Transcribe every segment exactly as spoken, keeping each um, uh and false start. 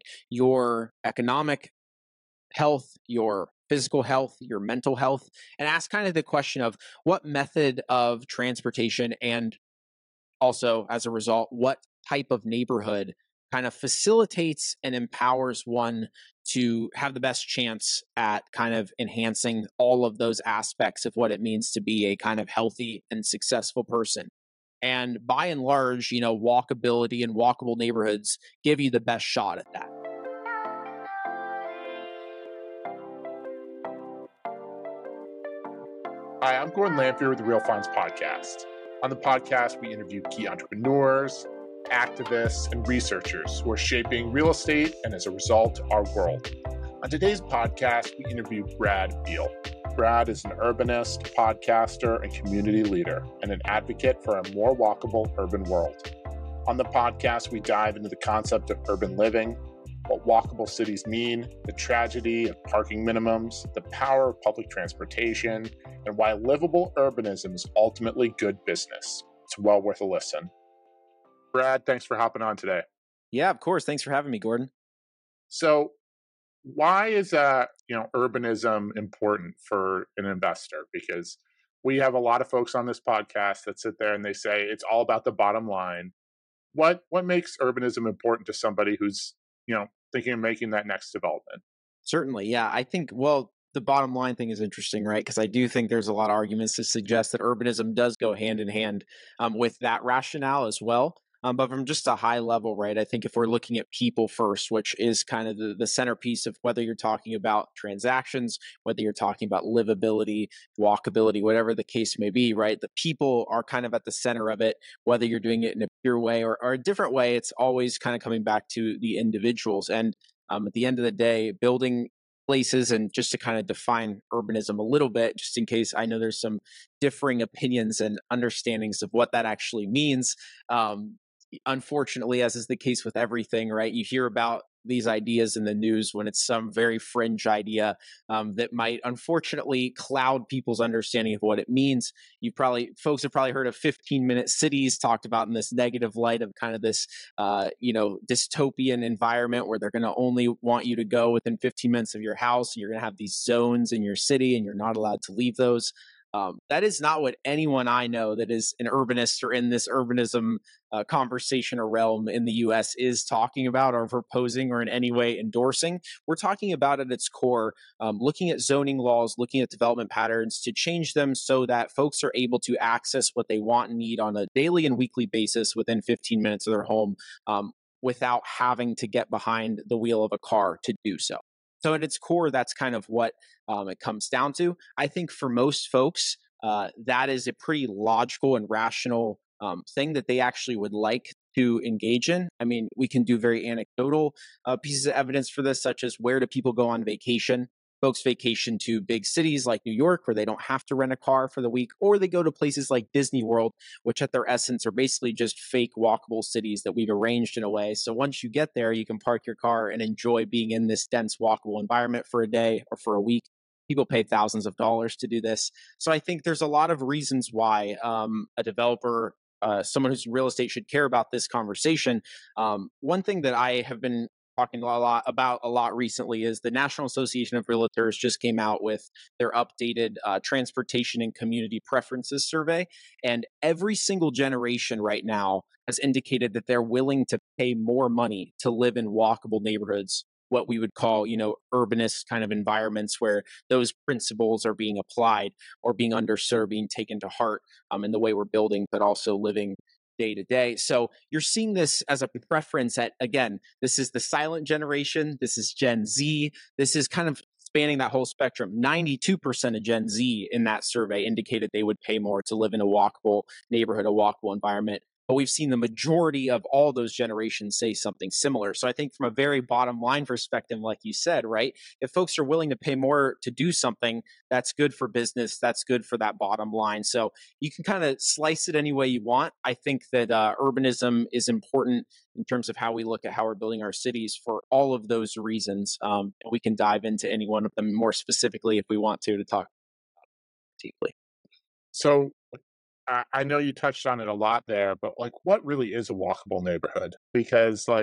your economic health, your physical health, your mental health, and ask kind of the question of what method of transportation and also as a result, what type of neighborhood kind of facilitates and empowers one to have the best chance at kind of enhancing all of those aspects of what it means to be a kind of healthy and successful person. And by and large, you know, walkability and walkable neighborhoods give you the best shot at that. Hi, I'm Gordon Lamphere with the Real Farms Podcast. On the podcast, we interview key entrepreneurs, activists, and researchers who are shaping real estate and, as a result, our world. On today's podcast, we interview Brad Beal. Brad is an urbanist, podcaster, and community leader, and an advocate for a more walkable urban world. On the podcast, we dive into the concept of urban living, what walkable cities mean, the tragedy of parking minimums, the power of public transportation, and why livable urbanism is ultimately good business. It's well worth a listen. Brad, thanks for hopping on today. Yeah, of course. Thanks for having me, Gordon. So why is uh, you know, urbanism important for an investor? Because we have a lot of folks on this podcast that sit there and they say it's all about the bottom line. What what makes urbanism important to somebody who's, you know, thinking of making that next development? Certainly. Yeah. I think, well, the bottom line thing is interesting, right? Because I do think there's a lot of arguments to suggest that urbanism does go hand in hand um, with that rationale as well. Um, but from just a high level, right, I think if we're looking at people first, which is kind of the, the centerpiece of whether you're talking about transactions, whether you're talking about livability, walkability, whatever the case may be, right, the people are kind of at the center of it, whether you're doing it in a pure way or, or a different way, it's always kind of coming back to the individuals. And um, at the end of the day, building places, and just to kind of define urbanism a little bit, just in case I know there's some differing opinions and understandings of what that actually means. Um, unfortunately, as is the case with everything, right? You hear about these ideas in the news when it's some very fringe idea um, that might unfortunately cloud people's understanding of what it means. You probably, folks have probably heard of fifteen minute cities talked about in this negative light of kind of this, uh, you know, dystopian environment where they're going to only want you to go within fifteen minutes of your house. You're going to have these zones in your city and you're not allowed to leave those. Um, that is not what anyone I know that is an urbanist or in this urbanism uh, conversation or realm in the U S is talking about or proposing or in any way endorsing. We're talking about at its core, um, looking at zoning laws, looking at development patterns to change them so that folks are able to access what they want and need on a daily and weekly basis within fifteen minutes of their home um, without having to get behind the wheel of a car to do so. So at its core, that's kind of what um, it comes down to. I think for most folks, uh, that is a pretty logical and rational um, thing that they actually would like to engage in. I mean, we can do very anecdotal uh, pieces of evidence for this, such as where do people go on vacation? Folks vacation to big cities like New York, where they don't have to rent a car for the week, or they go to places like Disney World, which at their essence are basically just fake walkable cities that we've arranged in a way. So once you get there, you can park your car and enjoy being in this dense walkable environment for a day or for a week. People pay thousands of dollars to do this. So I think there's a lot of reasons why um, a developer, uh, someone who's in real estate should care about this conversation. Um, one thing that I have been talking a lot about a lot recently is the National Association of Realtors just came out with their updated uh, transportation and community preferences survey. And every single generation right now has indicated that they're willing to pay more money to live in walkable neighborhoods, what we would call, you know, urbanist kind of environments where those principles are being applied or being underserved, being taken to heart um, in the way we're building, but also living day to day. So you're seeing this as a preference at, again, this is the silent generation. This is Gen Z. This is kind of spanning that whole spectrum. ninety-two percent of Gen Z in that survey indicated they would pay more to live in a walkable neighborhood, a walkable environment. But we've seen the majority of all those generations say something similar. So I think from a very bottom line perspective, like you said, right, if folks are willing to pay more to do something, that's good for business. That's good for that bottom line. So you can kind of slice it any way you want. I think that uh, urbanism is important in terms of how we look at how we're building our cities for all of those reasons. Um, and we can dive into any one of them more specifically if we want to, to talk deeply. So I I know you touched on it a lot there, but like, what really is a walkable neighborhood? Because like,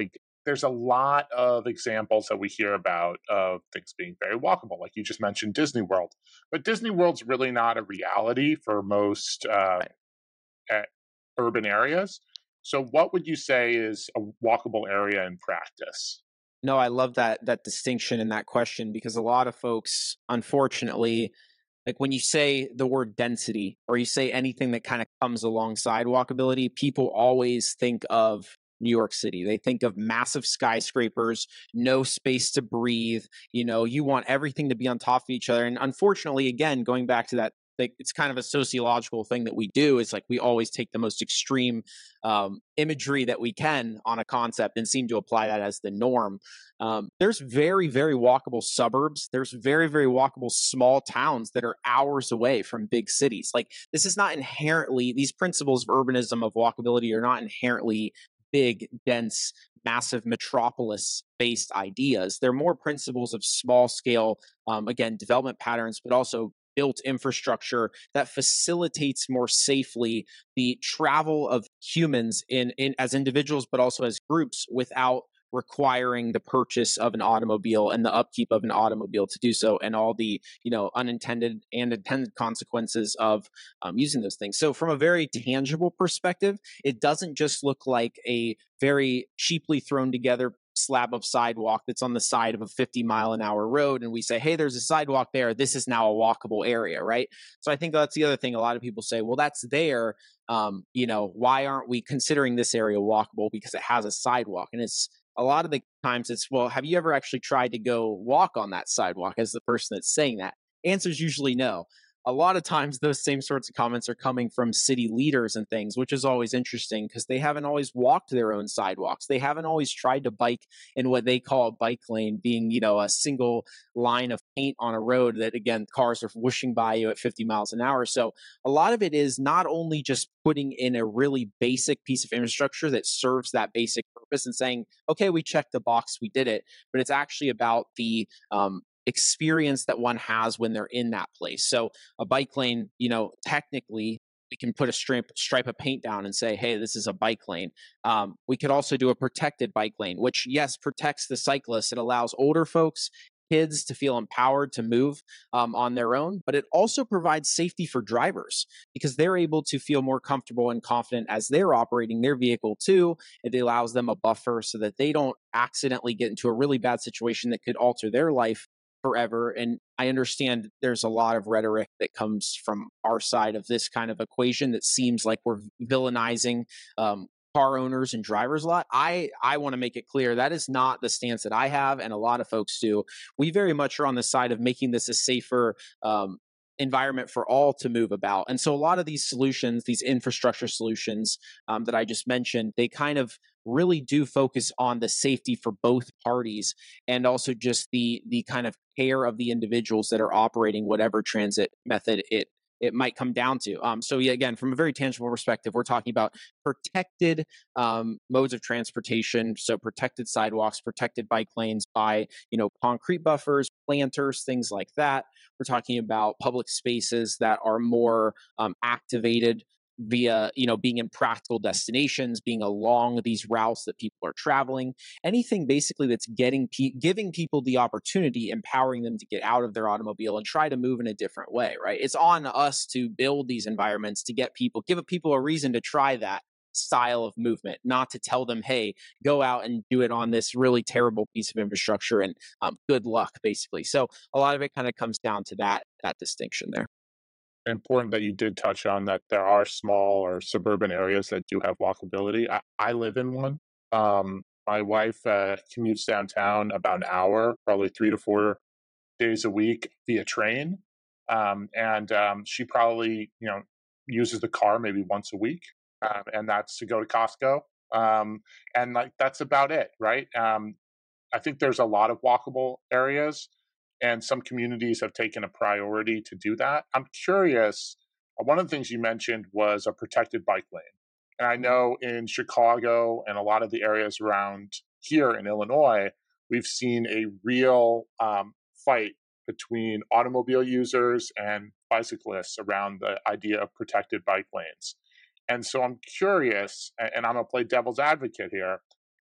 there's a lot of examples that we hear about of things being very walkable, like you just mentioned Disney World. But Disney World's really not a reality for most uh, Right. uh, urban areas. So, what would you say is a walkable area in practice? No, I love that that distinction in that question because a lot of folks, unfortunately, like when you say the word density or you say anything that kind of comes alongside walkability, people always think of New York City. They think of massive skyscrapers, no space to breathe. You know, you want everything to be on top of each other. And unfortunately, again, going back to that, like it's kind of a sociological thing that we do. Is like we always take the most extreme um, imagery that we can on a concept and seem to apply that as the norm. Um, there's very, very walkable suburbs. There's very, very walkable small towns that are hours away from big cities. Like this is not inherently, these principles of urbanism, of walkability, are not inherently big, dense, massive metropolis based ideas. They're more principles of small scale, um, again, development patterns, but also built infrastructure that facilitates more safely the travel of humans in, in as individuals, but also as groups without requiring the purchase of an automobile and the upkeep of an automobile to do so, and all the you know unintended and intended consequences of um, using those things. So from a very tangible perspective, it doesn't just look like a very cheaply thrown together slab of sidewalk that's on the side of a fifty mile an hour road and we say, hey, there's a sidewalk there, this is now a walkable area, right? So I think that's the other thing. A lot of people say, well, that's there, um, you know why aren't we considering this area walkable because it has a sidewalk? And it's a lot of the times it's, well, have you ever actually tried to go walk on that sidewalk, as the person that's saying that? Answer is usually no. A lot of times those same sorts of comments are coming from city leaders and things, which is always interesting because they haven't always walked their own sidewalks. They haven't always tried to bike in what they call a bike lane, being, you know, a single line of paint on a road that, again, cars are whooshing by you at fifty miles an hour. So a lot of it is not only just putting in a really basic piece of infrastructure that serves that basic purpose and saying, okay, we checked the box, we did it, but it's actually about the um, experience that one has when they're in that place. So a bike lane, you know, technically we can put a stripe stripe of paint down and say, hey, this is a bike lane. Um, we could also do a protected bike lane, which, yes, protects the cyclists. It allows older folks, kids to feel empowered to move um, on their own, but it also provides safety for drivers because they're able to feel more comfortable and confident as they're operating their vehicle too. It allows them a buffer so that they don't accidentally get into a really bad situation that could alter their life forever. And I understand there's a lot of rhetoric that comes from our side of this kind of equation that seems like we're villainizing um, car owners and drivers a lot. I, I want to make it clear that is not the stance that I have, and a lot of folks do. We very much are on the side of making this a safer um, environment for all to move about. And so a lot of these solutions, these infrastructure solutions um, that I just mentioned, they kind of really do focus on the safety for both parties and also just the the kind of care of the individuals that are operating whatever transit method it it might come down to. Um, so yeah, again, from a very tangible perspective, we're talking about protected um, modes of transportation. So protected sidewalks, protected bike lanes by, you know, concrete buffers, planters, things like that. We're talking about public spaces that are more um, activated via, you know, being in practical destinations, being along these routes that people are traveling, anything basically that's getting pe- giving people the opportunity, empowering them to get out of their automobile and try to move in a different way, right? It's on us to build these environments to get people, give people a reason to try that style of movement, not to tell them, hey, go out and do it on this really terrible piece of infrastructure and um, good luck, basically. So a lot of it kind of comes down to that that distinction there. Important that you did touch on that there are small or suburban areas that do have walkability. I, I live in one. Um, my wife uh, commutes downtown about an hour, probably three to four days a week via train. Um, and um, she probably, you know, uses the car maybe once a week, um, and that's to go to Costco. Um, and like that's about it, right? Um, I think there's a lot of walkable areas, and some communities have taken a priority to do that. I'm curious. uh, One of the things you mentioned was a protected bike lane. And I know in Chicago and a lot of the areas around here in Illinois, we've seen a real um, fight between automobile users and bicyclists around the idea of protected bike lanes. And so I'm curious, and I'm going to play devil's advocate here.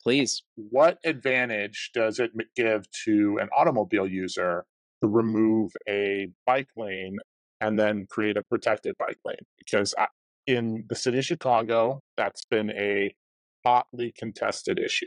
Please. What advantage does it m- give to an automobile user to remove a bike lane and then create a protected bike lane? Because I, in the city of Chicago, that's been a hotly contested issue.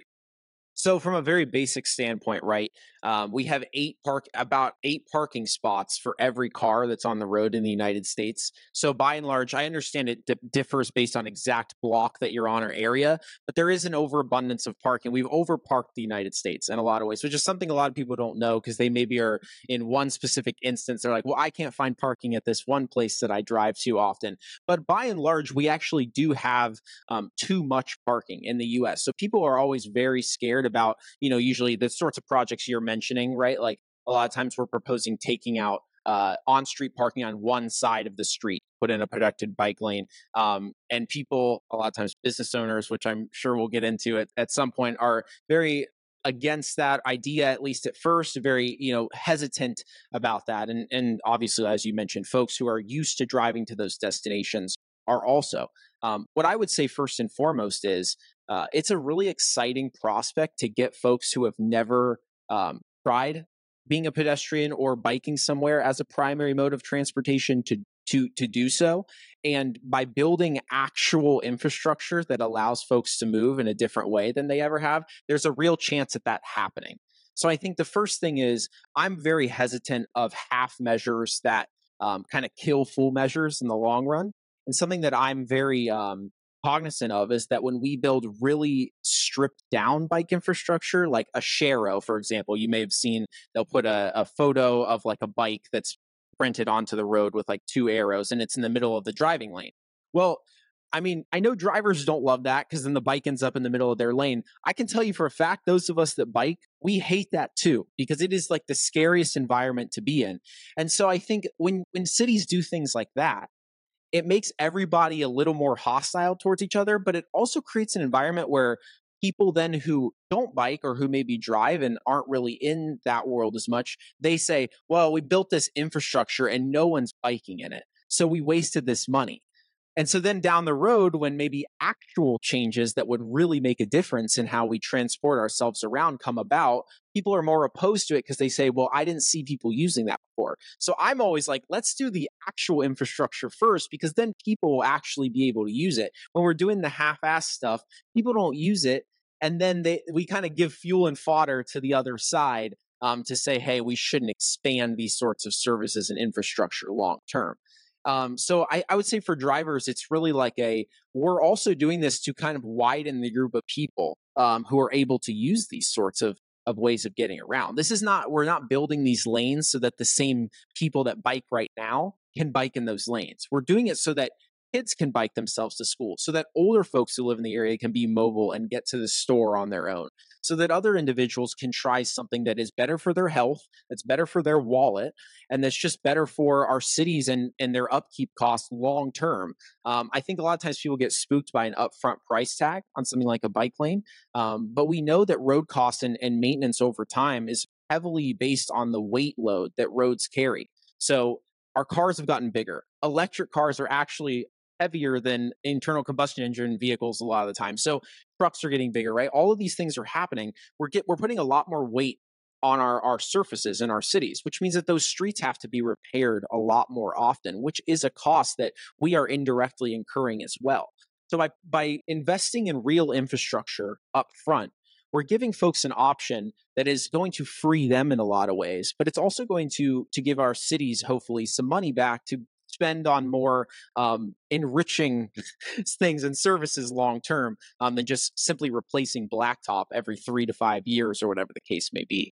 So from a very basic standpoint, right, um, we have eight park about eight parking spots for every car that's on the road in the United States. So by and large, I understand it di- differs based on exact block that you're on or area, but there is an overabundance of parking. We've overparked the United States in a lot of ways, which is something a lot of people don't know because they maybe are in one specific instance. They're like, well, I can't find parking at this one place that I drive to often. But by and large, we actually do have um, too much parking in the U S. So people are always very scared about, you know, usually the sorts of projects you're mentioning, right? Like a lot of times we're proposing taking out uh, on-street parking on one side of the street, put in a protected bike lane. Um, and people, a lot of times business owners, which I'm sure we'll get into at, at some point, are very against that idea, at least at first, very, you know, hesitant about that. And, and obviously, as you mentioned, folks who are used to driving to those destinations are also. Um, what I would say first and foremost is uh, it's a really exciting prospect to get folks who have never um, tried being a pedestrian or biking somewhere as a primary mode of transportation to to to do so. And by building actual infrastructure that allows folks to move in a different way than they ever have, there's a real chance at that happening. So I think the first thing is I'm very hesitant of half measures that um, kind of kill full measures in the long run. And something that I'm very um, cognizant of is that when we build really stripped down bike infrastructure, like a Sharo, for example, you may have seen they'll put a, a photo of like a bike that's printed onto the road with like two arrows and it's in the middle of the driving lane. Well, I mean, I know drivers don't love that because then the bike ends up in the middle of their lane. I can tell you for a fact, those of us that bike, we hate that too because it is like the scariest environment to be in. And so I think when when cities do things like that, it makes everybody a little more hostile towards each other, but it also creates an environment where people then who don't bike or who maybe drive and aren't really in that world as much, they say, well, we built this infrastructure and no one's biking in it. So we wasted this money. And so then down the road, when maybe actual changes that would really make a difference in how we transport ourselves around come about, people are more opposed to it because they say, well, I didn't see people using that before. So I'm always like, let's do the actual infrastructure first because then people will actually be able to use it. When we're doing the half-ass stuff, people don't use it. And then they we kind of give fuel and fodder to the other side um, to say, hey, we shouldn't expand these sorts of services and infrastructure long term. Um, so I, I would say for drivers, it's really like a, we're also doing this to kind of widen the group of people um, who are able to use these sorts of, of ways of getting around. This is not, we're not building these lanes so that the same people that bike right now can bike in those lanes. We're doing it so that kids can bike themselves to school, so that older folks who live in the area can be mobile and get to the store on their own, so that other individuals can try something that is better for their health, that's better for their wallet, and that's just better for our cities and, and their upkeep costs long term. Um, I think a lot of times people get spooked by an upfront price tag on something like a bike lane, um, but we know that road costs and, and maintenance over time is heavily based on the weight load that roads carry. So our cars have gotten bigger. Electric cars are actually heavier than internal combustion engine vehicles a lot of the time. So trucks are getting bigger, right? All of these things are happening. We're get we're putting a lot more weight on our, our surfaces in our cities, which means that those streets have to be repaired a lot more often, which is a cost that we are indirectly incurring as well. So by by investing in real infrastructure up front, we're giving folks an option that is going to free them in a lot of ways, but it's also going to to give our cities hopefully some money back to spend on more um, enriching things and services long term um, than just simply replacing blacktop every three to five years or whatever the case may be.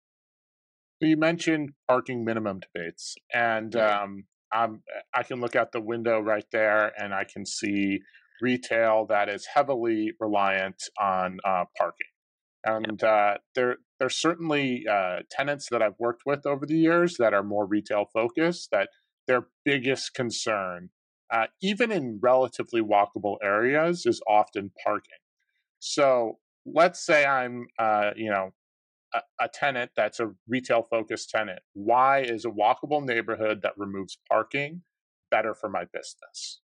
So you mentioned parking minimum debates, and Right. um, I'm, I can look out the window right there, and I can see retail that is heavily reliant on uh, parking. Yeah. And uh, there, there's certainly uh, tenants that I've worked with over the years that are more retail focused. That their biggest concern, uh, even in relatively walkable areas, is often parking. So let's say I'm, uh, you know, a, a tenant that's a retail focused tenant. Why is a walkable neighborhood that removes parking better for my business?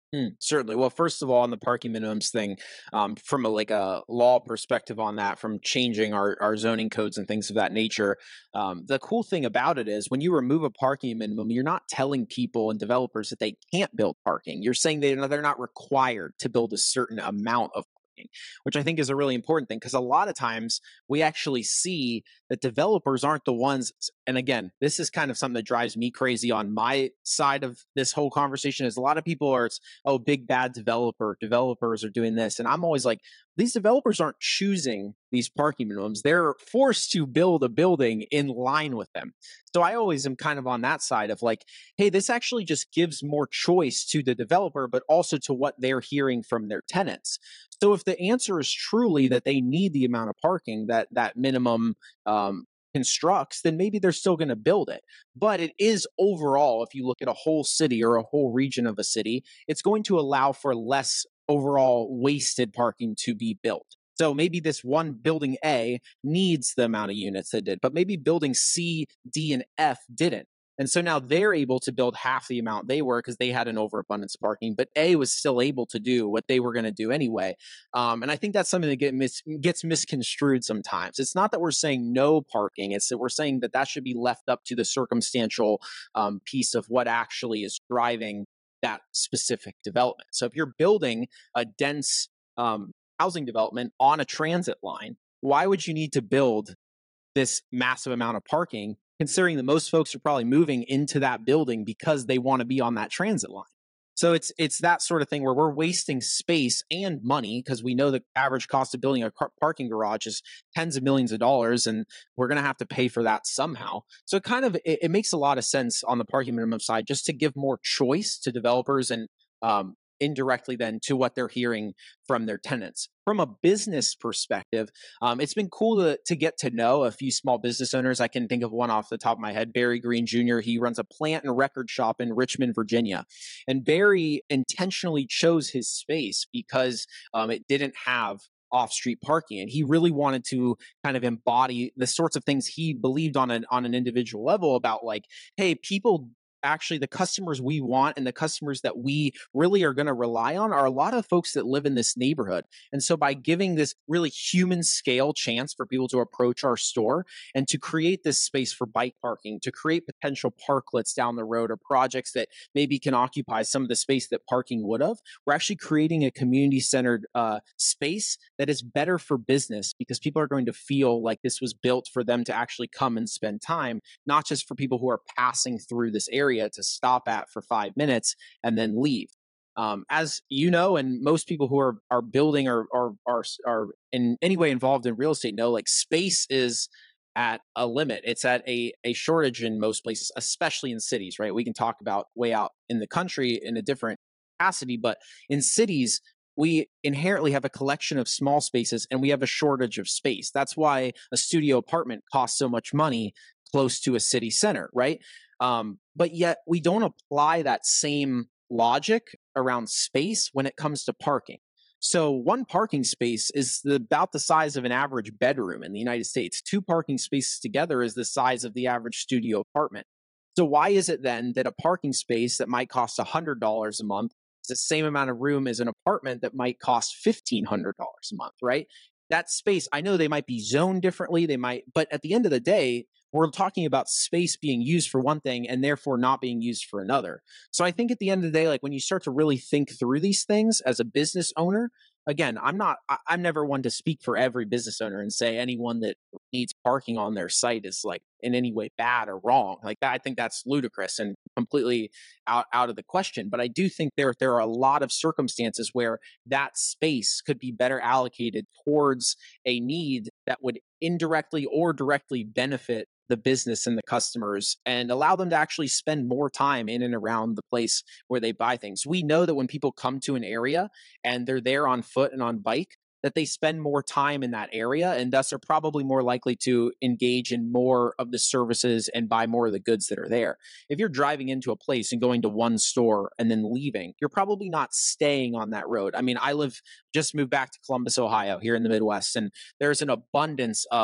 Mm, certainly. Well, first of all, on the parking minimums thing, um, from a like a law perspective on that, from changing our, our zoning codes and things of that nature, um, the cool thing about it is when you remove a parking minimum, you're not telling people and developers that they can't build parking. You're saying they, they're not required to build a certain amount of parking, which I think is a really important thing because a lot of times we actually see that developers aren't the ones. And again, this is kind of something that drives me crazy on my side of this whole conversation is a lot of people are, oh, big bad developer, developers are doing this. And I'm always like, these developers aren't choosing these parking minimums. They're forced to build a building in line with them. So I always am kind of on that side of like, hey, this actually just gives more choice to the developer, but also to what they're hearing from their tenants. So if the answer is truly that they need the amount of parking that that minimum um, constructs, then maybe they're still going to build it. But it is overall, if you look at a whole city or a whole region of a city, it's going to allow for less overall wasted parking to be built. So maybe this one building A needs the amount of units that did, but maybe building C, D, and F didn't. And so now they're able to build half the amount they were because they had an overabundance of parking, but A was still able to do what they were going to do anyway. Um, and I think that's something that get mis- gets misconstrued sometimes. It's not that we're saying no parking, it's that we're saying that that should be left up to the circumstantial um, piece of what actually is driving that specific development. So if you're building a dense um, housing development on a transit line, why would you need to build this massive amount of parking, considering that most folks are probably moving into that building because they want to be on that transit line? So it's it's that sort of thing where we're wasting space and money because we know the average cost of building a car- parking garage is tens of millions of dollars, and we're going to have to pay for that somehow. So it kind of it, it makes a lot of sense on the parking minimum side just to give more choice to developers and um, indirectly then to what they're hearing from their tenants. From a business perspective, um, it's been cool to, to get to know a few small business owners. I can think of one off the top of my head, Barry Green Junior He runs a plant and record shop in Richmond, Virginia. And Barry intentionally chose his space because um, it didn't have off-street parking, and he really wanted to kind of embody the sorts of things he believed on an on an individual level about, like, hey, people actually the customers we want and the customers that we really are going to rely on are a lot of folks that live in this neighborhood. And so by giving this really human scale chance for people to approach our store and to create this space for bike parking, to create potential parklets down the road or projects that maybe can occupy some of the space that parking would have, we're actually creating a community centered uh, space that is better for business because people are going to feel like this was built for them to actually come and spend time, not just for people who are passing through this area to stop at for five minutes and then leave. Um, as you know, and most people who are are building or are, are are in any way involved in real estate know, like, space is at a limit. It's at a a shortage in most places, especially in cities. Right? We can talk about way out in the country in a different capacity, but in cities, we inherently have a collection of small spaces and we have a shortage of space. That's why a studio apartment costs so much money close to a city center, right? Um, but yet we don't apply that same logic around space when it comes to parking. So one parking space is the, about the size of an average bedroom in the United States. Two parking spaces together is the size of the average studio apartment. So why is it then that a parking space that might cost one hundred dollars a month is the same amount of room as an apartment that might cost fifteen hundred dollars a month, right? That space, I know they might be zoned differently, they might, but at the end of the day, we're talking about space being used for one thing and therefore not being used for another. So I think at the end of the day, like, when you start to really think through these things as a business owner, again, I'm not, I, I'm never one to speak for every business owner and say anyone that needs parking on their site is like in any way bad or wrong. Like that, I think that's ludicrous and completely out, out of the question. But I do think there, there are a lot of circumstances where that space could be better allocated towards a need that would indirectly or directly benefit the business and the customers and allow them to actually spend more time in and around the place where they buy things. We know that when people come to an area and they're there on foot and on bike, that they spend more time in that area and thus are probably more likely to engage in more of the services and buy more of the goods that are there. If you're driving into a place and going to one store and then leaving, you're probably not staying on that road. I mean, I live, just moved back to Columbus, Ohio, here in the Midwest, and there's an abundance of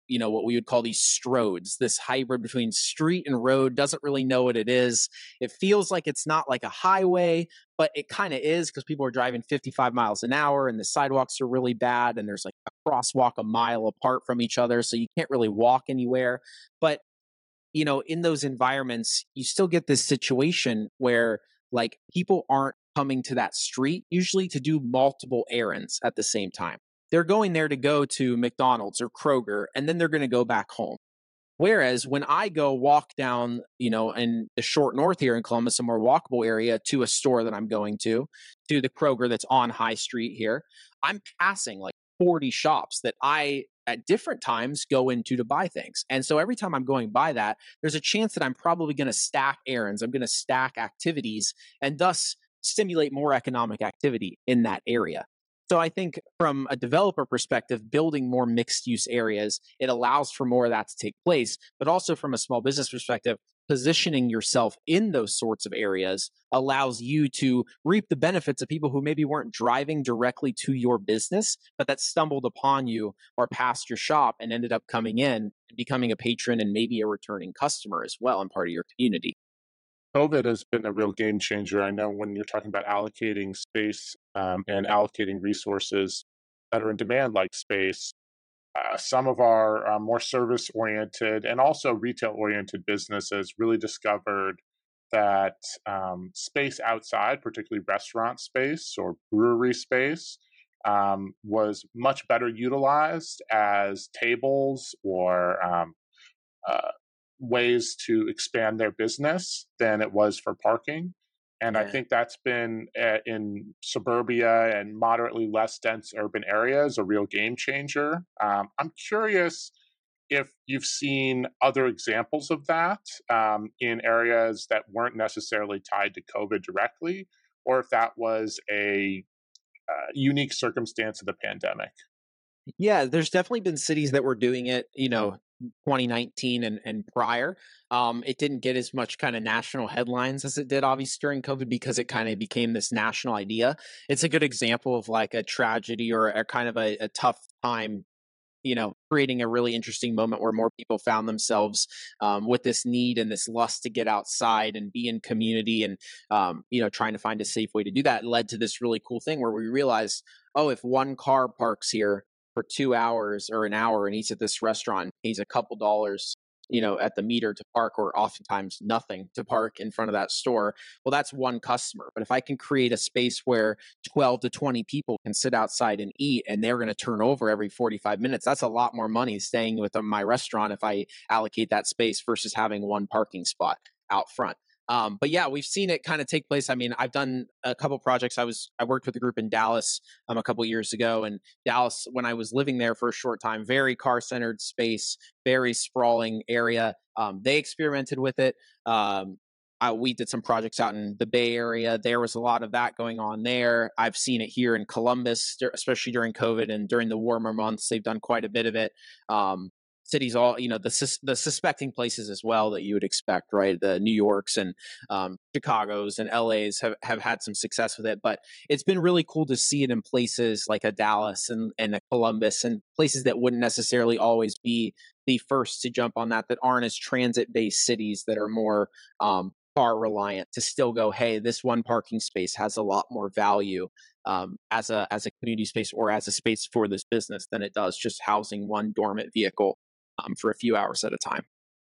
you know, what we would call these stroads, this hybrid between street and road, doesn't really know what it is. It feels like it's not like a highway, but it kind of is because people are driving fifty-five miles an hour and the sidewalks are really bad. And there's like a crosswalk a mile apart from each other. So you can't really walk anywhere. But, you know, in those environments, you still get this situation where like people aren't coming to that street usually to do multiple errands at the same time. They're going there to go to McDonald's or Kroger, and then they're going to go back home. Whereas when I go walk down, you know, in the short north here in Columbus, a more walkable area to a store that I'm going to, to the Kroger that's on High Street here, I'm passing like forty shops that I at different times go into to buy things. And so every time I'm going by that, there's a chance that I'm probably going to stack errands. I'm going to stack activities and thus stimulate more economic activity in that area. So I think from a developer perspective, building more mixed use areas, it allows for more of that to take place. But also from a small business perspective, positioning yourself in those sorts of areas allows you to reap the benefits of people who maybe weren't driving directly to your business, but that stumbled upon you or past your shop and ended up coming in and becoming a patron and maybe a returning customer as well and part of your community. COVID has been a real game changer. I know when you're talking about allocating space um, and allocating resources that are in demand, like space, uh, some of our uh, more service oriented and also retail oriented businesses really discovered that um, space outside, particularly restaurant space or brewery space, um, was much better utilized as tables or um, uh, ways to expand their business than it was for parking. And I Yeah. think that's been uh, in suburbia and moderately less dense urban areas a real game changer. Um, I'm curious if you've seen other examples of that um, in areas that weren't necessarily tied to COVID directly, or if that was a uh, unique circumstance of the pandemic. Yeah, there's definitely been cities that were doing it, you know, twenty nineteen and, and prior. Um, it didn't get as much kind of national headlines as it did, obviously, during COVID because it kind of became this national idea. It's a good example of like a tragedy or a kind of a, a tough time, you know, creating a really interesting moment where more people found themselves um, with this need and this lust to get outside and be in community and, um, you know, trying to find a safe way to do that. It led to this really cool thing where we realized, oh, if one car parks here for two hours or an hour and eats at this restaurant, pays a couple dollars, you know, at the meter to park, or oftentimes nothing to park in front of that store. Well, that's one customer. But if I can create a space where twelve to twenty people can sit outside and eat and they're going to turn over every forty-five minutes, that's a lot more money staying with my restaurant if I allocate that space versus having one parking spot out front. Um, but yeah, we've seen it kind of take place. I mean, I've done a couple projects. I was I worked with a group in Dallas um, a couple years ago, and Dallas, when I was living there for a short time, very car centered space, very sprawling area. Um, they experimented with it. Um, I, we did some projects out in the Bay Area. There was a lot of that going on there. I've seen it here in Columbus, especially during COVID and during the warmer months. They've done quite a bit of it. Um, cities all, you know, the sus- the suspecting places as well that you would expect, right? The New Yorks and um, Chicago's and L A's have, have had some success with it, but it's been really cool to see it in places like a Dallas and, and a Columbus and places that wouldn't necessarily always be the first to jump on that, that aren't as transit-based cities that are more um, car reliant, to still go, hey, this one parking space has a lot more value um, as a as a community space or as a space for this business than it does just housing one dormant vehicle Um, for a few hours at a time.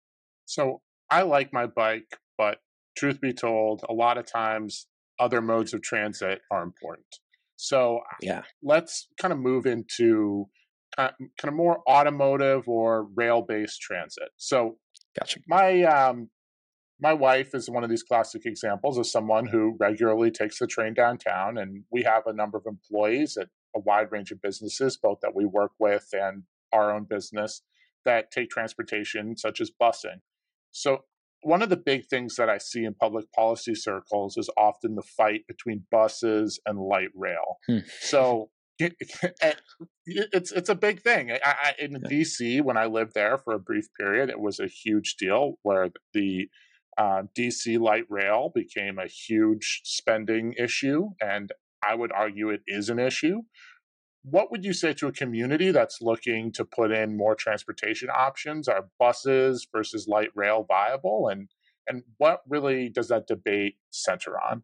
So I like my bike, but truth be told, a lot of times other modes of transit are important. So Yeah, let's kind of move into kind of more automotive or rail-based transit. So gotcha. my um, my wife is one of these classic examples of someone who regularly takes the train downtown, and we have a number of employees at a wide range of businesses, both that we work with and our own business, that take transportation, such as busing. So, one of the big things that I see in public policy circles is often the fight between buses and light rail. Hmm. So, it- it's it's a big thing. I, I, in Yeah. D C, when I lived there for a brief period, it was a huge deal where the uh, D C light rail became a huge spending issue, and I would argue it is an issue. What would you say to a community that's looking to put in more transportation options? Are buses versus light rail viable? And and what really does that debate center on?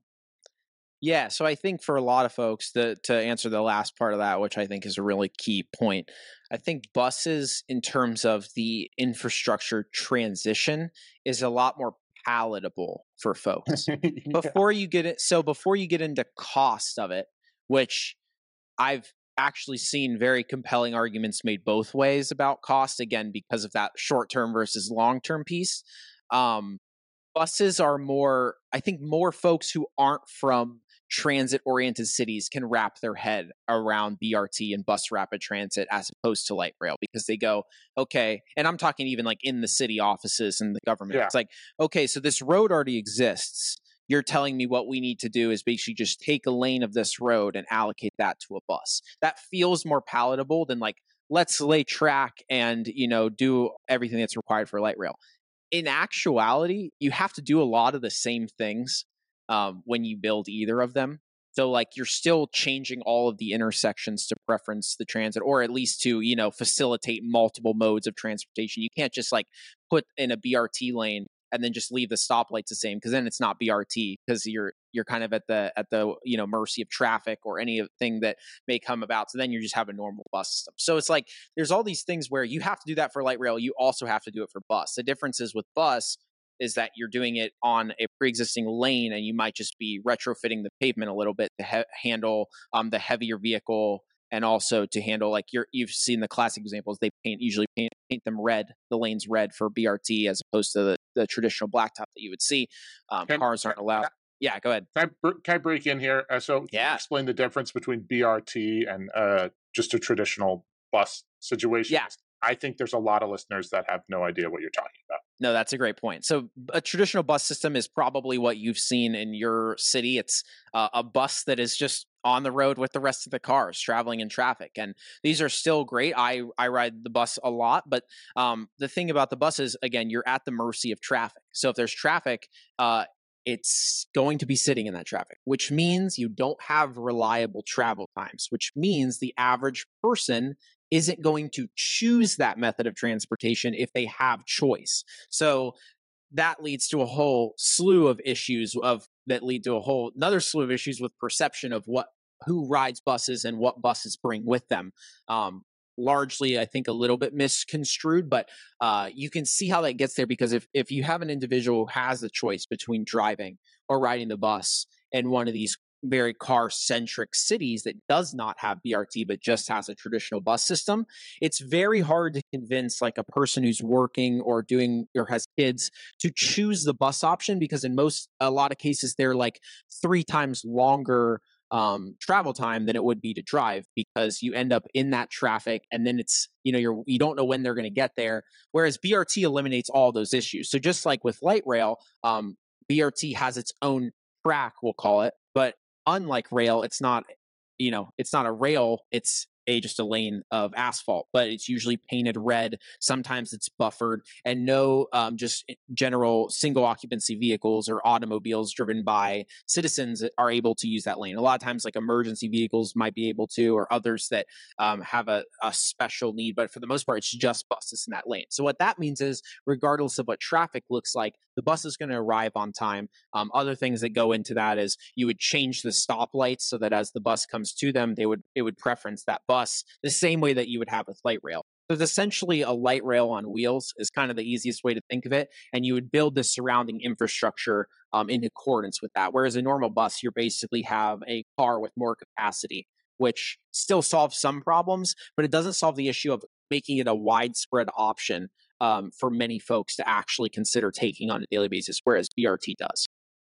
Yeah, so I think for a lot of folks, the to answer the last part of that, which I think is a really key point, I think buses, in terms of the infrastructure transition, is a lot more palatable for folks. Yeah. Before you get it, so before you get into cost of it, which I've actually seen very compelling arguments made both ways about cost, again, because of that short term versus long term piece. Um, Buses are more, I think more folks who aren't from transit oriented cities can wrap their head around B R T and bus rapid transit as opposed to light rail, because they go, okay, and I'm talking even like in the city offices and the government. Yeah. It's like, okay, so this road already exists. You're telling me what we need to do is basically just take a lane of this road and allocate that to a bus. That feels more palatable than like, let's lay track and, you know, do everything that's required for light rail. In actuality, you have to do a lot of the same things um, when you build either of them. So, like, you're still changing all of the intersections to preference the transit, or at least to, you know, facilitate multiple modes of transportation. You can't just like put in a B R T lane and then just leave the stoplights the same, because then it's not B R T, because you're you're kind of at the at the you know mercy of traffic or anything that may come about. So then you just have a normal bus system. So it's like there's all these things where you have to do that for light rail. You also have to do it for bus. The difference is with bus is that you're doing it on a pre-existing lane, and you might just be retrofitting the pavement a little bit to he- handle um, the heavier vehicle, and also to handle like you're, you've seen the classic examples. They paint usually paint, paint them red, the lanes red for B R T as opposed to the, the traditional blacktop that you would see. Um, Can, cars aren't allowed. Yeah, go ahead. can, I, can I break in here? Uh, so, can you Yeah. explain the difference between B R T and uh, just a traditional bus situation? Yeah. I think there's a lot of listeners that have no idea what you're talking about. No, that's a great point. So a traditional bus system is probably what you've seen in your city. It's uh, a bus that is just on the road with the rest of the cars traveling in traffic. And these are still great. I, I ride the bus a lot, but um, the thing about the bus is, again, you're at the mercy of traffic. So if there's traffic, uh, it's going to be sitting in that traffic, which means you don't have reliable travel times, which means the average person isn't going to choose that method of transportation if they have choice. So that leads to a whole slew of issues of that lead to a whole another slew of issues with perception of what who rides buses and what buses bring with them. Um, largely, I think, a little bit misconstrued, but uh, you can see how that gets there, because if if you have an individual who has the choice between driving or riding the bus in one of these very car centric cities that does not have B R T but just has a traditional bus system, it's very hard to convince like a person who's working or doing or has kids to choose the bus option, because in most a lot of cases they're like three times longer um, travel time than it would be to drive, because you end up in that traffic, and then it's you know you're you don't know when they're going to get there. Whereas B R T eliminates all those issues. So just like with light rail, um, B R T has its own track, we'll call it, but unlike rail, it's not, you know, it's not a rail, it's a just a lane of asphalt, but it's usually painted red. Sometimes it's buffered, and no um, just general single occupancy vehicles or automobiles driven by citizens are able to use that lane. A lot of times, like emergency vehicles might be able to, or others that um, have a, a special need, but for the most part, it's just buses in that lane. So what that means is, regardless of what traffic looks like, the bus is going to arrive on time. Um, other things that go into that is you would change the stoplights so that as the bus comes to them, they would it would preference that bus the same way that you would have with light rail. So it's essentially a light rail on wheels is kind of the easiest way to think of it. And you would build the surrounding infrastructure um, in accordance with that. Whereas a normal bus, you basically have a car with more capacity, which still solves some problems, but it doesn't solve the issue of making it a widespread option um, for many folks to actually consider taking on a daily basis, whereas B R T does.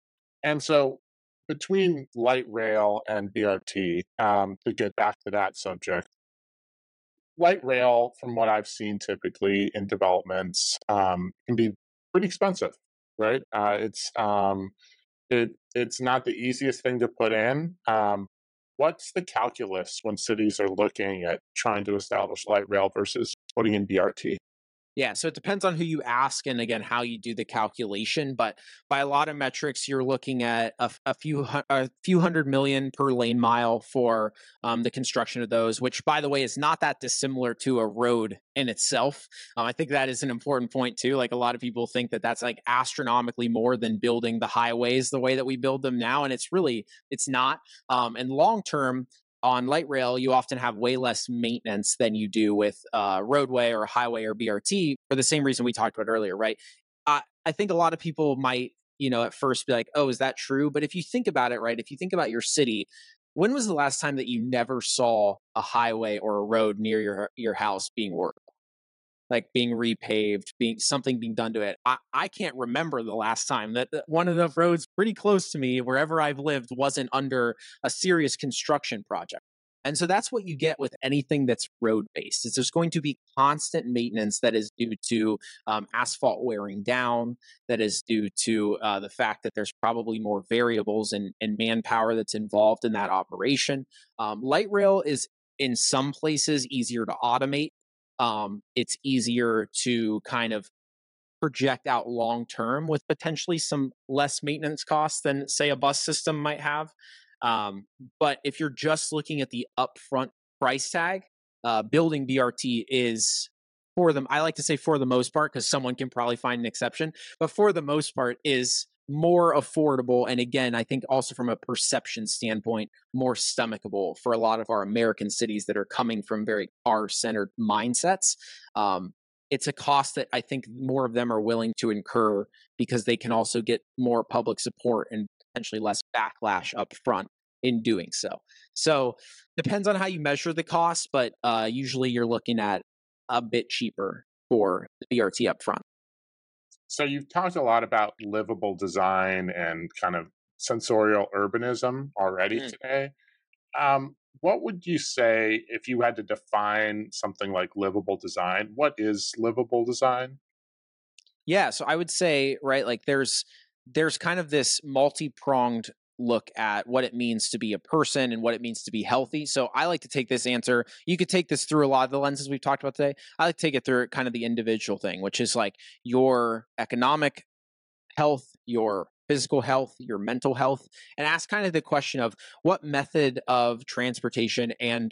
And so, between light rail and B R T, um, to get back to that subject, light rail, from what I've seen typically in developments, um, can be pretty expensive, right? Uh, it's um, it it's not the easiest thing to put in. Um, what's the calculus when cities are looking at trying to establish light rail versus putting in B R T? Yeah, so it depends on who you ask and again how you do the calculation, but by a lot of metrics, you're looking at a, f- a few hu- a few hundred million per lane mile for um, the construction of those. Which, by the way, is not that dissimilar to a road in itself. Um, I think that is an important point too. Like a lot of people think that that's like astronomically more than building the highways the way that we build them now, and it's really it's not. Um, and long term, on light rail, you often have way less maintenance than you do with uh, roadway or highway or B R T for the same reason we talked about earlier, right? I, I think a lot of people might, you know, at first be like, oh, is that true? But if you think about it, right, if you think about your city, when was the last time that you never saw a highway or a road near your your house being worked? Like being repaved, being something being done to it. I, I can't remember the last time that, that one of the roads pretty close to me, wherever I've lived, wasn't under a serious construction project. And so that's what you get with anything that's road based. Is there's going to be constant maintenance that is due to um, asphalt wearing down, that is due to uh, the fact that there's probably more variables and, and manpower that's involved in that operation. Um, light rail is in some places easier to automate. Um, it's easier to kind of project out long term with potentially some less maintenance costs than, say, a bus system might have. Um, but if you're just looking at the upfront price tag, uh, building B R T is for them. I like to say for the most part, because someone can probably find an exception, but for the most part is more affordable. And again, I think also from a perception standpoint, more stomachable for a lot of our American cities that are coming from very car centered mindsets. Um, it's a cost that I think more of them are willing to incur because they can also get more public support and potentially less backlash up front in doing so. So depends on how you measure the cost, but uh, usually you're looking at a bit cheaper for the B R T up front. So you've talked a lot about livable design and kind of sensorial urbanism already Mm. today. Um, what would you say if you had to define something like livable design? What is livable design? Yeah, so I would say, right, like there's there's kind of this multi-pronged look at what it means to be a person and what it means to be healthy. So I like to take this answer. You could take this through a lot of the lenses we've talked about today. I like to take it through kind of the individual thing, which is like your economic health, your physical health, your mental health, and ask kind of the question of what method of transportation and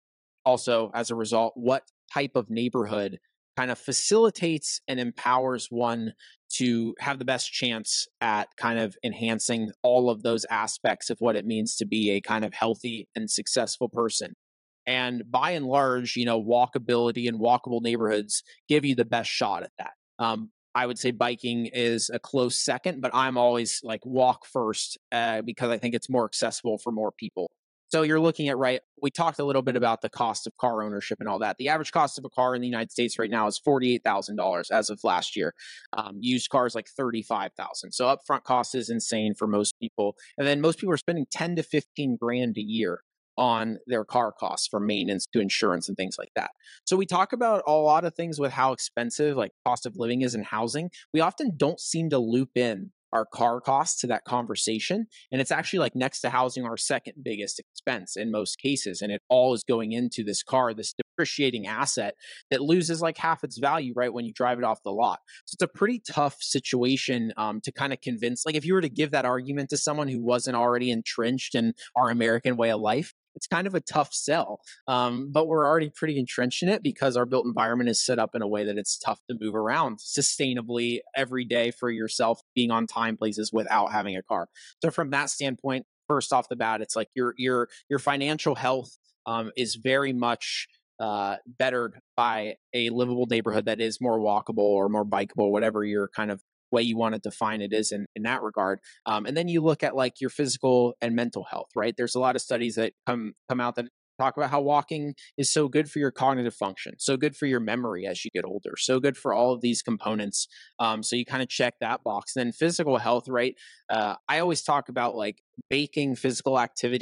also as a result, what type of neighborhood kind of facilitates and empowers one to have the best chance at kind of enhancing all of those aspects of what it means to be a kind of healthy and successful person. And by and large, you know, walkability and walkable neighborhoods give you the best shot at that. Um, I would say biking is a close second, but I'm always like walk first uh, because I think it's more accessible for more people. So you're looking at, right, we talked a little bit about the cost of car ownership and all that. The average cost of a car in the United States right now is forty-eight thousand dollars as of last year. Um, used cars like thirty-five thousand dollars. So upfront cost is insane for most people. And then most people are spending ten to fifteen grand a year on their car costs from maintenance to insurance and things like that. So we talk about a lot of things with how expensive like cost of living is in housing. We often don't seem to loop in our car costs to that conversation. And it's actually like next to housing, our second biggest expense in most cases. And it all is going into this car, this depreciating asset that loses like half its value right when you drive it off the lot. So it's a pretty tough situation um, to kind of convince. Like if you were to give that argument to someone who wasn't already entrenched in our American way of life, it's kind of a tough sell. Um, but we're already pretty entrenched in it because our built environment is set up in a way that it's tough to move around sustainably every day for yourself, being on time places without having a car. So from that standpoint, first off the bat, it's like your your your financial health um, is very much uh, bettered by a livable neighborhood that is more walkable or more bikeable, whatever your kind of way you want to define it is in, in that regard. Um, and then you look at like your physical and mental health, right? There's a lot of studies that come come out that talk about how walking is so good for your cognitive function, so good for your memory as you get older, so good for all of these components. Um, so you kind of check that box. Then physical health, right? Uh, I always talk about like baking physical activity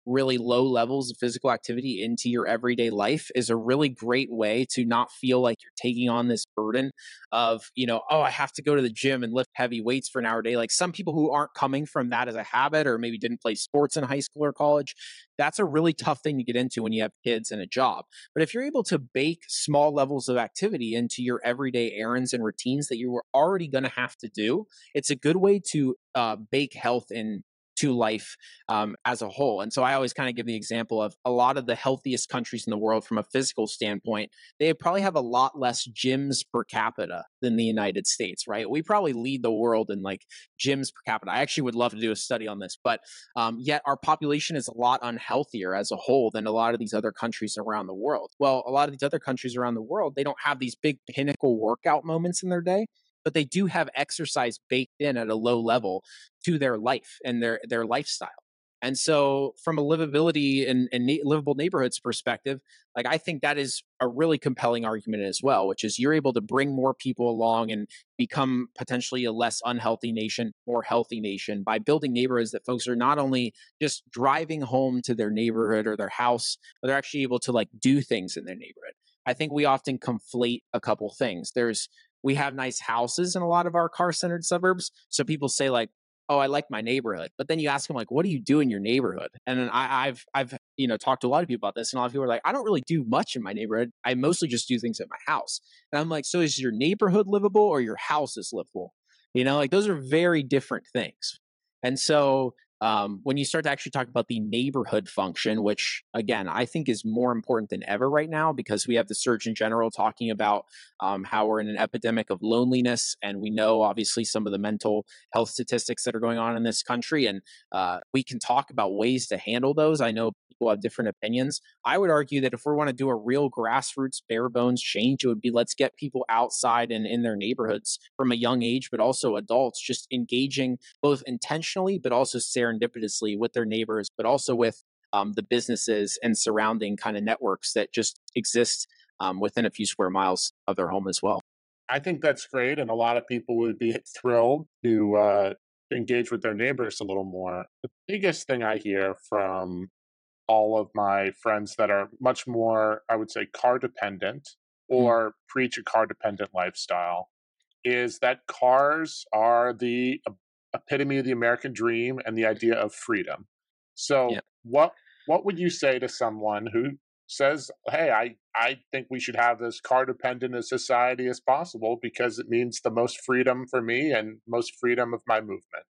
really low levels of physical activity into your everyday life is a really great way to not feel like you're taking on this burden of, you know, oh, I have to go to the gym and lift heavy weights for an hour a day. Like some people who aren't coming from that as a habit or maybe didn't play sports in high school or college, that's a really tough thing to get into when you have kids and a job. But if you're able to bake small levels of activity into your everyday errands and routines that you were already going to have to do, it's a good way to uh, bake health in to life um, as a whole. And so I always kind of give the example of a lot of the healthiest countries in the world from a physical standpoint, they probably have a lot less gyms per capita than the United States, right? We probably lead the world in like gyms per capita. I actually would love to do a study on this, but um, yet our population is a lot unhealthier as a whole than a lot of these other countries around the world. Well, a lot of these other countries around the world, they don't have these big pinnacle workout moments in their day, but they do have exercise baked in at a low level to their life and their their lifestyle. And so from a livability and, and na- livable neighborhoods perspective, like I think that is a really compelling argument as well, which is you're able to bring more people along and become potentially a less unhealthy nation, more healthy nation by building neighborhoods that folks are not only just driving home to their neighborhood or their house, but they're actually able to like do things in their neighborhood. I think we often conflate a couple things. There's we have nice houses in a lot of our car-centered suburbs. So people say like, oh, I like my neighborhood. But then you ask them like, what do you do in your neighborhood? And then I, I've, I've, you know, talked to a lot of people about this and a lot of people are like, I don't really do much in my neighborhood. I mostly just do things at my house. And I'm like, so is your neighborhood livable or your house is livable? You know, like those are very different things. And so um, when you start to actually talk about the neighborhood function, which again, I think is more important than ever right now because we have the Surgeon General talking about um, how we're in an epidemic of loneliness. And we know obviously some of the mental health statistics that are going on in this country. And uh, we can talk about ways to handle those. I know people have different opinions. I would argue that if we want to do a real grassroots, bare bones change, it would be let's get people outside and in their neighborhoods from a young age, but also adults just engaging both intentionally, but also serendipitously with their neighbors, but also with um, the businesses and surrounding kind of networks that just exist um, within a few square miles of their home as well. I think that's great. And a lot of people would be thrilled to uh, engage with their neighbors a little more. The biggest thing I hear from all of my friends that are much more, I would say, car dependent or mm. preach a car dependent lifestyle is that cars are the epitome of the American dream and the idea of freedom. So yep. what what would you say to someone who says, hey, I, I think we should have as car dependent a society as possible because it means the most freedom for me and most freedom of my movement?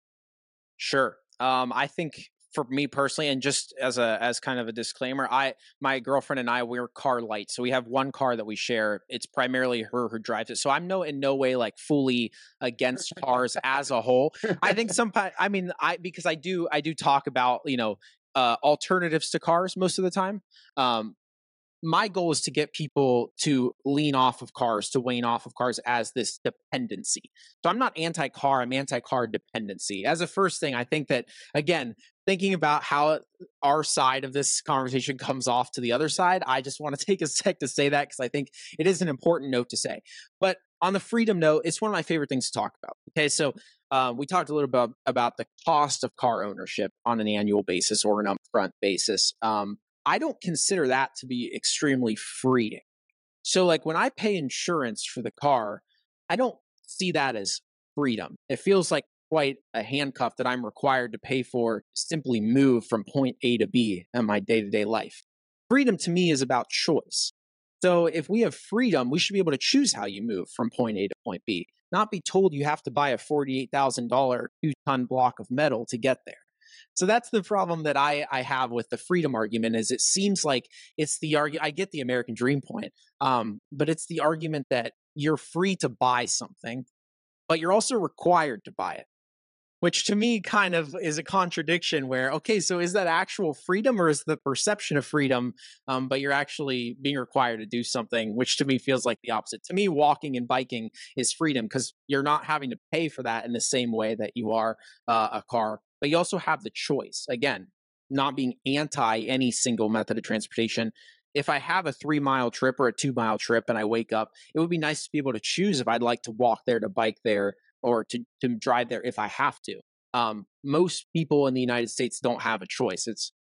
Sure. Um, I think for me personally, and just as a as kind of a disclaimer, I my girlfriend and I we're car light, so we have one car that we share. It's primarily her who drives it, so I'm no in no way like fully against cars as a whole. I think sometimes, I mean, I because I do I do talk about you know uh, alternatives to cars most of the time. Um, my goal is to get people to lean off of cars, to wane off of cars as this dependency. So I'm not anti-car, I'm anti-car dependency. As a first thing, I think that, again, thinking about how our side of this conversation comes off to the other side, I just want to take a sec to say that because I think it is an important note to say. But on the freedom note, it's one of my favorite things to talk about. Okay, so uh, we talked a little bit about the cost of car ownership on an annual basis or an upfront basis. Um, I don't consider that to be extremely freeing. So like when I pay insurance for the car, I don't see that as freedom. It feels like quite a handcuff that I'm required to pay for to simply move from point A to B in my day-to-day life. Freedom to me is about choice. So if we have freedom, we should be able to choose how you move from point A to point B, not be told you have to buy a forty-eight thousand dollars two-ton block of metal to get there. So that's the problem that I, I have with the freedom argument is it seems like it's the argument, I get the American dream point, um, but it's the argument that you're free to buy something, but you're also required to buy it, which to me kind of is a contradiction where, okay, so is that actual freedom or is the perception of freedom, um, but you're actually being required to do something, which to me feels like the opposite. To me, walking and biking is freedom because you're not having to pay for that in the same way that you are uh, a car. But you also have the choice. Again, not being anti any single method of transportation. If I have a three mile trip or a two mile trip and I wake up, it would be nice to be able to choose if I'd like to walk there, to bike there, or to, to drive there if I have to. Um, most people in the United States don't have a choice. It's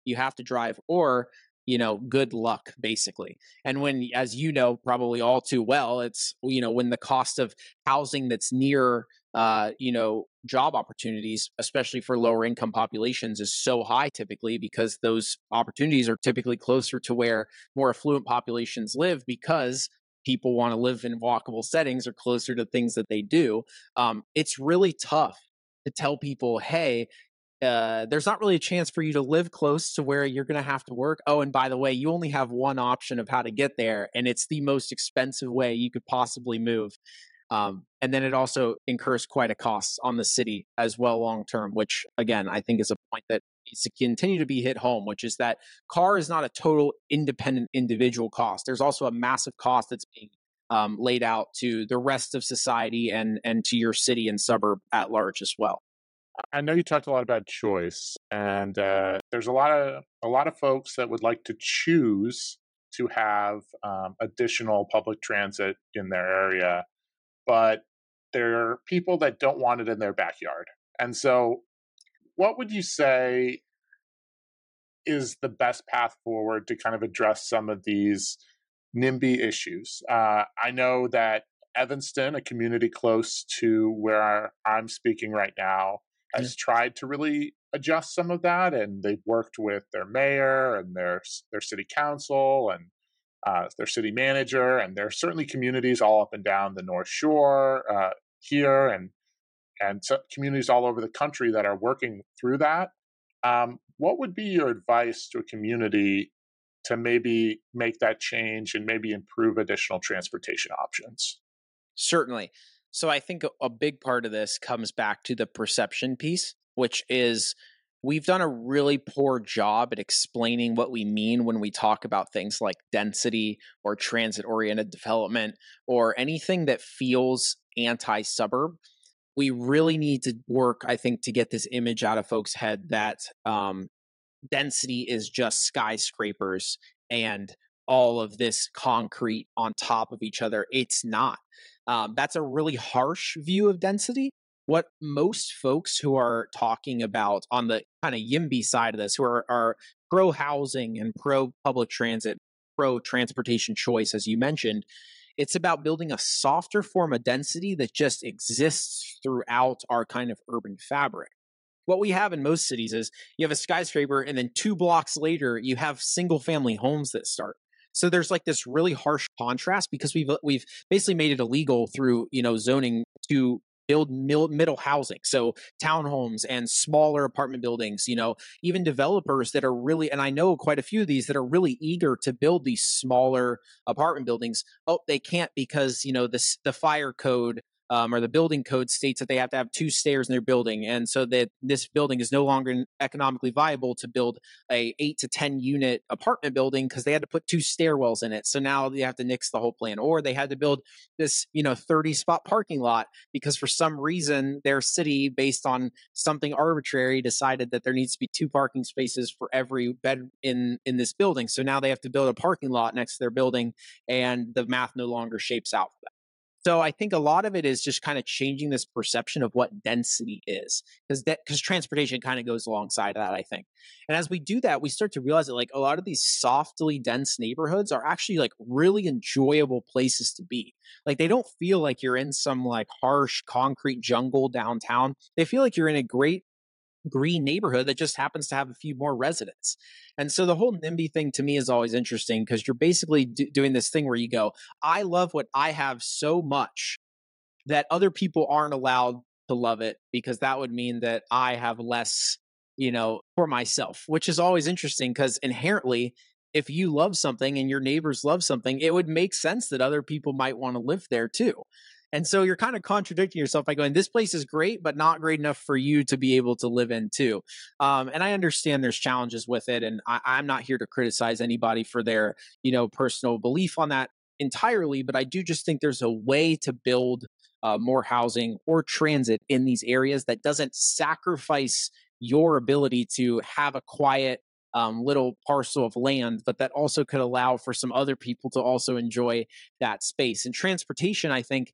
you have to drive, or you know, good luck, basically. And when, as you know, probably all too well, it's, you know, when the cost of housing that's near, uh, you know, job opportunities, especially for lower income populations, is so high typically because those opportunities are typically closer to where more affluent populations live because people want to live in walkable settings or closer to things that they do. Um, it's really tough to tell people, hey, uh, there's not really a chance for you to live close to where you're going to have to work. Oh, and by the way, you only have one option of how to get there, and it's the most expensive way you could possibly move. Um, and then it also incurs quite a cost on the city as well long term, which again, I think is a point that needs to continue to be hit home, which is that car is not a total independent individual cost. There's also a massive cost that's being um, laid out to the rest of society and and to your city and suburb at large as well. I know you talked a lot about choice, and uh, there's a lot of a lot of folks that would like to choose to have um, additional public transit in their area, but there are people that don't want it in their backyard. And so, what would you say is the best path forward to kind of address some of these NIMBY issues? Uh, I know that Evanston, a community close to where I'm speaking right now, has yeah. tried to really adjust some of that, and they've worked with their mayor and their their city council and uh, their city manager, and there are certainly communities all up and down the North Shore uh, here, and and so communities all over the country that are working through that. Um, what would be your advice to a community to maybe make that change and maybe improve additional transportation options? Certainly. So I think a big part of this comes back to the perception piece, which is we've done a really poor job at explaining what we mean when we talk about things like density or transit-oriented development or anything that feels anti-suburb. We really need to work, I think, to get this image out of folks' head that um, density is just skyscrapers and all of this concrete on top of each other. It's not. Um, that's a really harsh view of density. What most folks who are talking about on the kind of YIMBY side of this, who are, are pro housing and pro public transit, pro transportation choice, as you mentioned, it's about building a softer form of density that just exists throughout our kind of urban fabric. What we have in most cities is you have a skyscraper, and then two blocks later, you have single family homes that start. So there's like this really harsh contrast because we've we've basically made it illegal through, you know, zoning to build mil- middle housing. So townhomes and smaller apartment buildings, you know, even developers that are really, and I know quite a few of these that are really eager to build these smaller apartment buildings. Oh, they can't because, you know, this, the fire code Um, or the building code states that they have to have two stairs in their building. And so that this building is no longer economically viable to build a eight to ten unit apartment building because they had to put two stairwells in it. So now they have to nix the whole plan. Or they had to build this, you know, thirty spot parking lot because for some reason their city, based on something arbitrary, decided that there needs to be two parking spaces for every bed in, in this building. So now they have to build a parking lot next to their building, and the math no longer shapes out for them. So I think a lot of it is just kind of changing this perception of what density is, because that because transportation kind of goes alongside that, I think. And as we do that, we start to realize that like a lot of these softly dense neighborhoods are actually like really enjoyable places to be. Like they don't feel like you're in some like harsh concrete jungle downtown. They feel like you're in a great green neighborhood that just happens to have a few more residents. And so the whole NIMBY thing to me is always interesting because you're basically do- doing this thing where you go, I love what I have so much that other people aren't allowed to love it because that would mean that I have less, you know, for myself, which is always interesting because inherently, if you love something and your neighbors love something, it would make sense that other people might want to live there too. And so you're kind of contradicting yourself by going, this place is great, but not great enough for you to be able to live in too. Um, and I understand there's challenges with it. And I, I'm not here to criticize anybody for their, you know, personal belief on that entirely. But I do just think there's a way to build uh, more housing or transit in these areas that doesn't sacrifice your ability to have a quiet Um, little parcel of land, but that also could allow for some other people to also enjoy that space. And transportation, I think,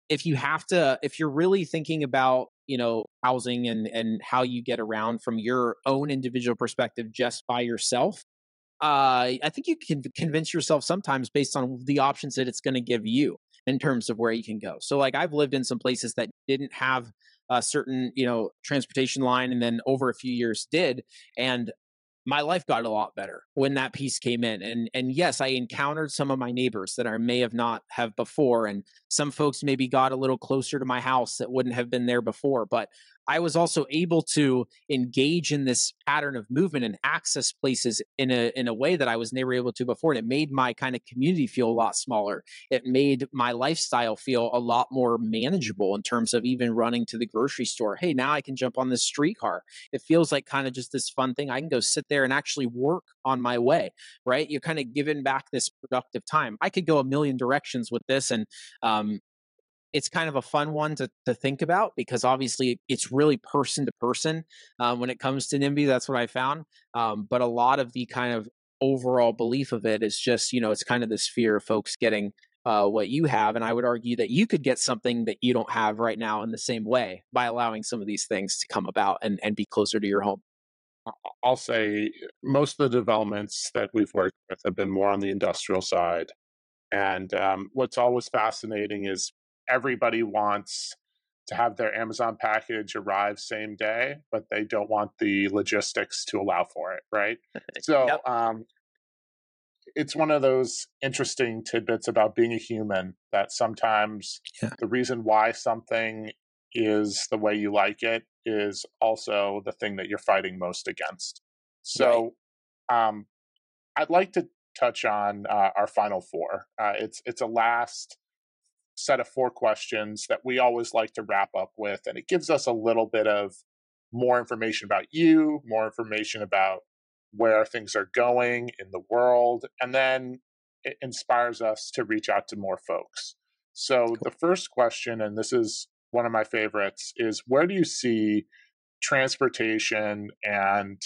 if you have to, if you're really thinking about, you know, housing and and how you get around from your own individual perspective just by yourself, uh, I think you can convince yourself sometimes based on the options that it's going to give you in terms of where you can go. So, like, I've lived in some places that didn't have a certain, you know, transportation line, and then over a few years did, and my life got a lot better when that piece came in. And and yes, I encountered some of my neighbors that I may have not have before, and some folks maybe got a little closer to my house that wouldn't have been there before. But I was also able to engage in this pattern of movement and access places in a in a way that I was never able to before. And it made my kind of community feel a lot smaller. It made my lifestyle feel a lot more manageable in terms of even running to the grocery store. Hey, now I can jump on this streetcar. It feels like kind of just this fun thing. I can go sit there and actually work on my way, right? You're kind of giving back this productive time. I could go a million directions with this, and um, it's kind of a fun one to, to think about because obviously it's really person to person um, when it comes to NIMBY. That's what I found. Um, but a lot of the kind of overall belief of it is just, you know, it's kind of this fear of folks getting uh, what you have. And I would argue that you could get something that you don't have right now in the same way by allowing some of these things to come about and, and be closer to your home. I'll say most of the developments that we've worked with have been more on the industrial side. And um, what's always fascinating is everybody wants to have their Amazon package arrive same day, but they don't want the logistics to allow for it, right? So Yep. um, it's one of those interesting tidbits about being a human that sometimes Yeah. the reason why something is the way you like it is also the thing that you're fighting most against. Right. So um, I'd like to touch on uh, our final four. Uh, it's it's a last set of four questions that we always like to wrap up with, and it gives us a little bit of more information about you, more information about where things are going in the world, and then it inspires us to reach out to more folks. So Cool. the first question, and this is one of my favorites, is where do you see transportation and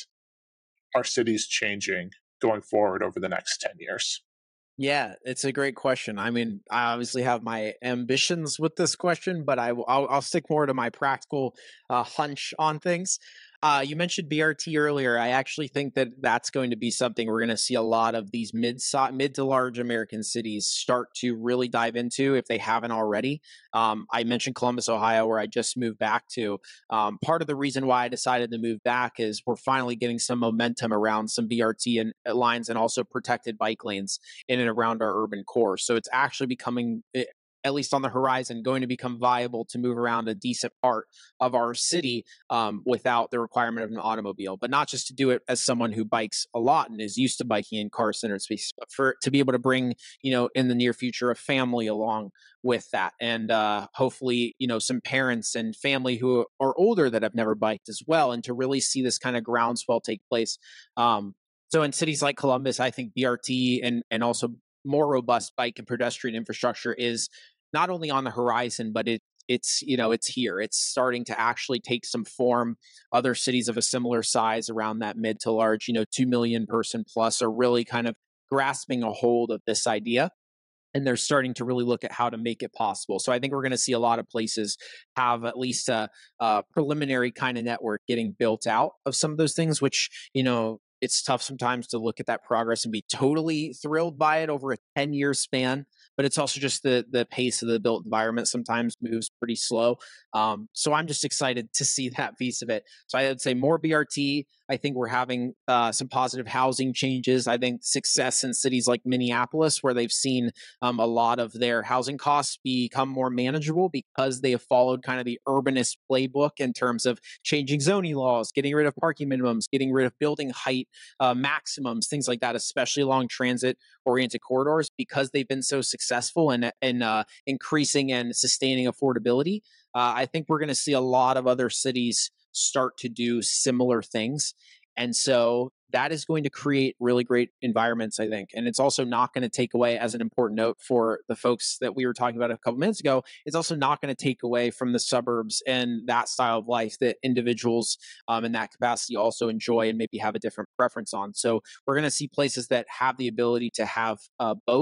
our cities changing going forward over the next ten years? Yeah, it's a great question. I mean, I obviously have my ambitions with this question, but I will, I'll, I'll stick more to my practical uh, hunch on things. Uh, you mentioned B R T earlier. I actually think that that's going to be something we're going to see a lot of these mid mid to large American cities start to really dive into if they haven't already. Um, I mentioned Columbus, Ohio, where I just moved back to. Um, part of the reason why I decided to move back is we're finally getting some momentum around some B R T and uh, lines and also protected bike lanes in and around our urban core. So it's actually becoming, eh, at least on the horizon, going to become viable to move around a decent part of our city um, without the requirement of an automobile. But not just to do it as someone who bikes a lot and is used to biking in car centered spaces, but for to be able to bring, you know, in the near future, a family along with that, and uh, hopefully, you know, some parents and family who are older that have never biked as well, and to really see this kind of groundswell take place. Um, so in cities like Columbus, I think B R T and and also more robust bike and pedestrian infrastructure is not only on the horizon, but it it's you know it's here. It's starting to actually take some form. Other cities of a similar size around that mid to large, you know, two million person plus, are really kind of grasping a hold of this idea, and they're starting to really look at how to make it possible. So I think we're going to see a lot of places have at least a, a preliminary kind of network getting built out of some of those things, which, you know, it's tough sometimes to look at that progress and be totally thrilled by it over a ten year span. But it's also just the the pace of the built environment sometimes moves pretty slow. Um, so I'm just excited to see that piece of it. So I would say more B R T. I think we're having uh, some positive housing changes. I think success in cities like Minneapolis, where they've seen um, a lot of their housing costs become more manageable because they have followed kind of the urbanist playbook in terms of changing zoning laws, getting rid of parking minimums, getting rid of building height uh, maximums, things like that, especially along transit oriented corridors, because they've been so successful in, in uh, increasing and sustaining affordability. Uh, I think we're going to see a lot of other cities start to do similar things. And so that is going to create really great environments, I think. And it's also not going to take away, as an important note for the folks that we were talking about a couple minutes ago, it's also not going to take away from the suburbs and that style of life that individuals um, in that capacity also enjoy and maybe have a different preference on. So we're going to see places that have the ability to have uh, both.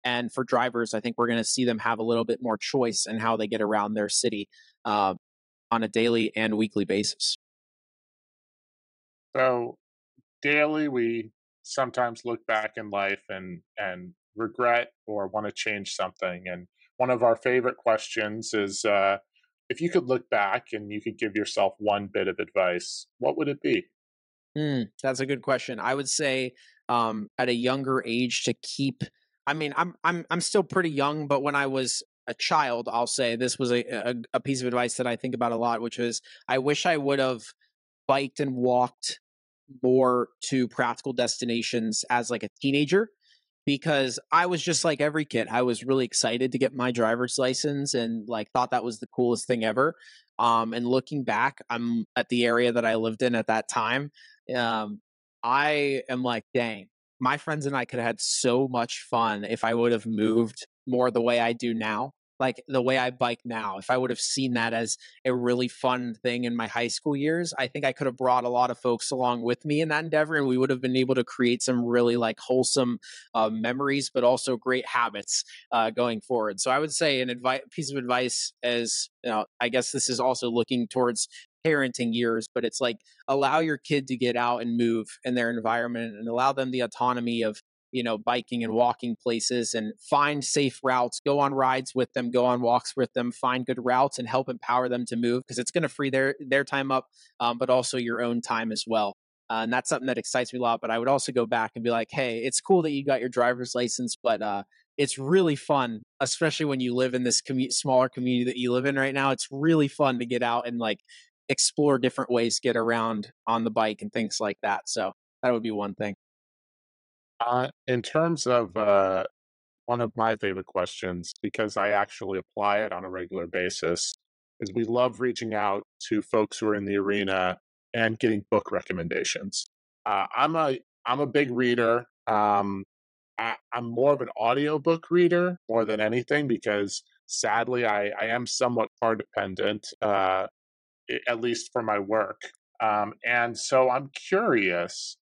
And for drivers, I think we're going to see them have a little bit more choice in how they get around their city uh, on a daily and weekly basis. So daily, we sometimes look back in life and and regret or want to change something. And one of our favorite questions is, uh, if you could look back and you could give yourself one bit of advice, what would it be? Mm, that's a good question. I would say um, at a younger age to keep. I mean, I'm I'm I'm still pretty young, but when I was a child, I'll say this was a, a a piece of advice that I think about a lot, which is I wish I would have biked and walked more to practical destinations as like a teenager, because I was just like every kid. I was really excited to get my driver's license and like thought that was the coolest thing ever. Um, and looking back, I'm at the area that I lived in at that time. Um, I am like, dang, my friends and I could have had so much fun if I would have moved more the way I do now. Like the way I bike now, if I would have seen that as a really fun thing in my high school years, I think I could have brought a lot of folks along with me in that endeavor, and we would have been able to create some really like wholesome uh, memories, but also great habits uh, going forward. So I would say an advice, piece of advice is, you know, I guess this is also looking towards parenting years, but it's like allow your kid to get out and move in their environment and allow them the autonomy of, you know, biking and walking places, and find safe routes, go on rides with them, go on walks with them, find good routes and help empower them to move, because it's going to free their their time up, um, but also your own time as well. Uh, and that's something that excites me a lot. But I would also go back and be like, hey, it's cool that you got your driver's license, but uh, it's really fun, especially when you live in this commu- smaller community that you live in right now. It's really fun to get out and like explore different ways to get around on the bike and things like that. So that would be one thing. Uh, in terms of uh, one of my favorite questions, because I actually apply it on a regular basis, is we love reaching out to folks who are in the arena and getting book recommendations. Uh, I'm a I'm a big reader. Um, I, I'm more of an audiobook reader more than anything because sadly I, I am somewhat car dependent, uh, at least for my work. Um, and so I'm curious,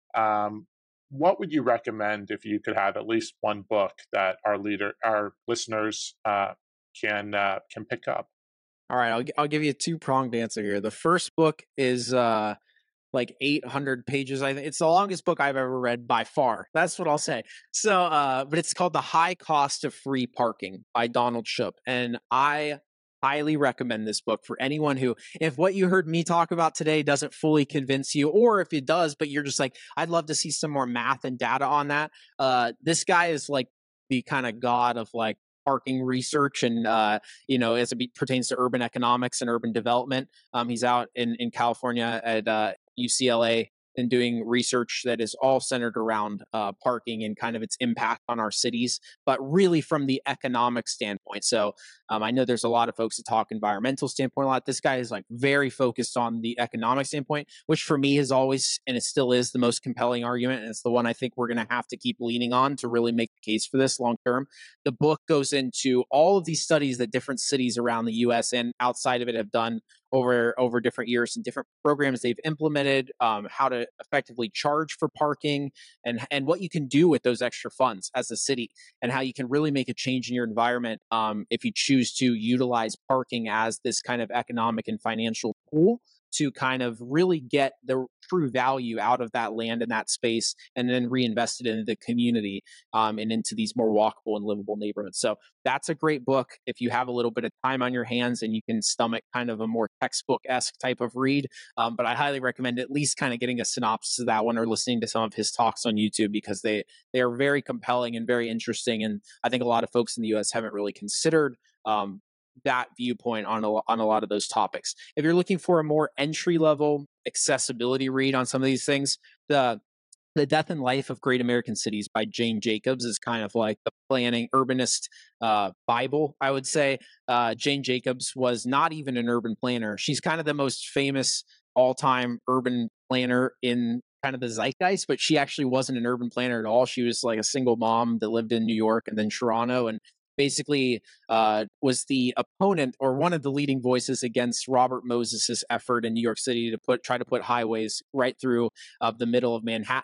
um, what would you recommend if you could have at least one book that our leader, our listeners, uh, can uh, can pick up? All right, I'll, I'll give you a two pronged answer here. The first book is uh, like eight hundred pages. I think it's the longest book I've ever read by far. That's what I'll say. So, uh, but it's called The High Cost of Free Parking by Donald Shoup. And I highly recommend this book for anyone who, if what you heard me talk about today doesn't fully convince you, or if it does, but you're just like, I'd love to see some more math and data on that. Uh, this guy is like the kind of god of like parking research and uh, you know, as it pertains to urban economics and urban development. Um, he's out in in California at uh, U C L A and doing research that is all centered around uh, parking and kind of its impact on our cities, but really from the economic standpoint. So um, I know there's a lot of folks that talk environmental standpoint a lot. This guy is like very focused on the economic standpoint, which for me is always, and it still is, the most compelling argument. And it's the one I think we're going to have to keep leaning on to really make the case for this long term. The book goes into all of these studies that different cities around the U S and outside of it have done over over different years and different programs they've implemented, um, how to effectively charge for parking, and and what you can do with those extra funds as a city, and how you can really make a change in your environment um, if you choose to utilize parking as this kind of economic and financial tool to kind of really get the true value out of that land and that space, and then reinvest it into the community um, and into these more walkable and livable neighborhoods. So that's a great book if you have a little bit of time on your hands and you can stomach kind of a more textbook-esque type of read. Um, but I highly recommend at least kind of getting a synopsis of that one or listening to some of his talks on YouTube, because they they are very compelling and very interesting. And I think a lot of folks in the U S haven't really considered um, that viewpoint on a, on a lot of those topics. If you're looking for a more entry level accessibility read on some of these things, the the Death and Life of Great American Cities by Jane Jacobs is kind of like the planning urbanist uh, Bible, I would say. Uh, Jane Jacobs was not even an urban planner. She's kind of the most famous all-time urban planner in kind of the zeitgeist, but she actually wasn't an urban planner at all. She was like a single mom that lived in New York and then Toronto, and basically uh, was the opponent or one of the leading voices against Robert Moses's effort in New York City to put try to put highways right through uh, the middle of Manhattan.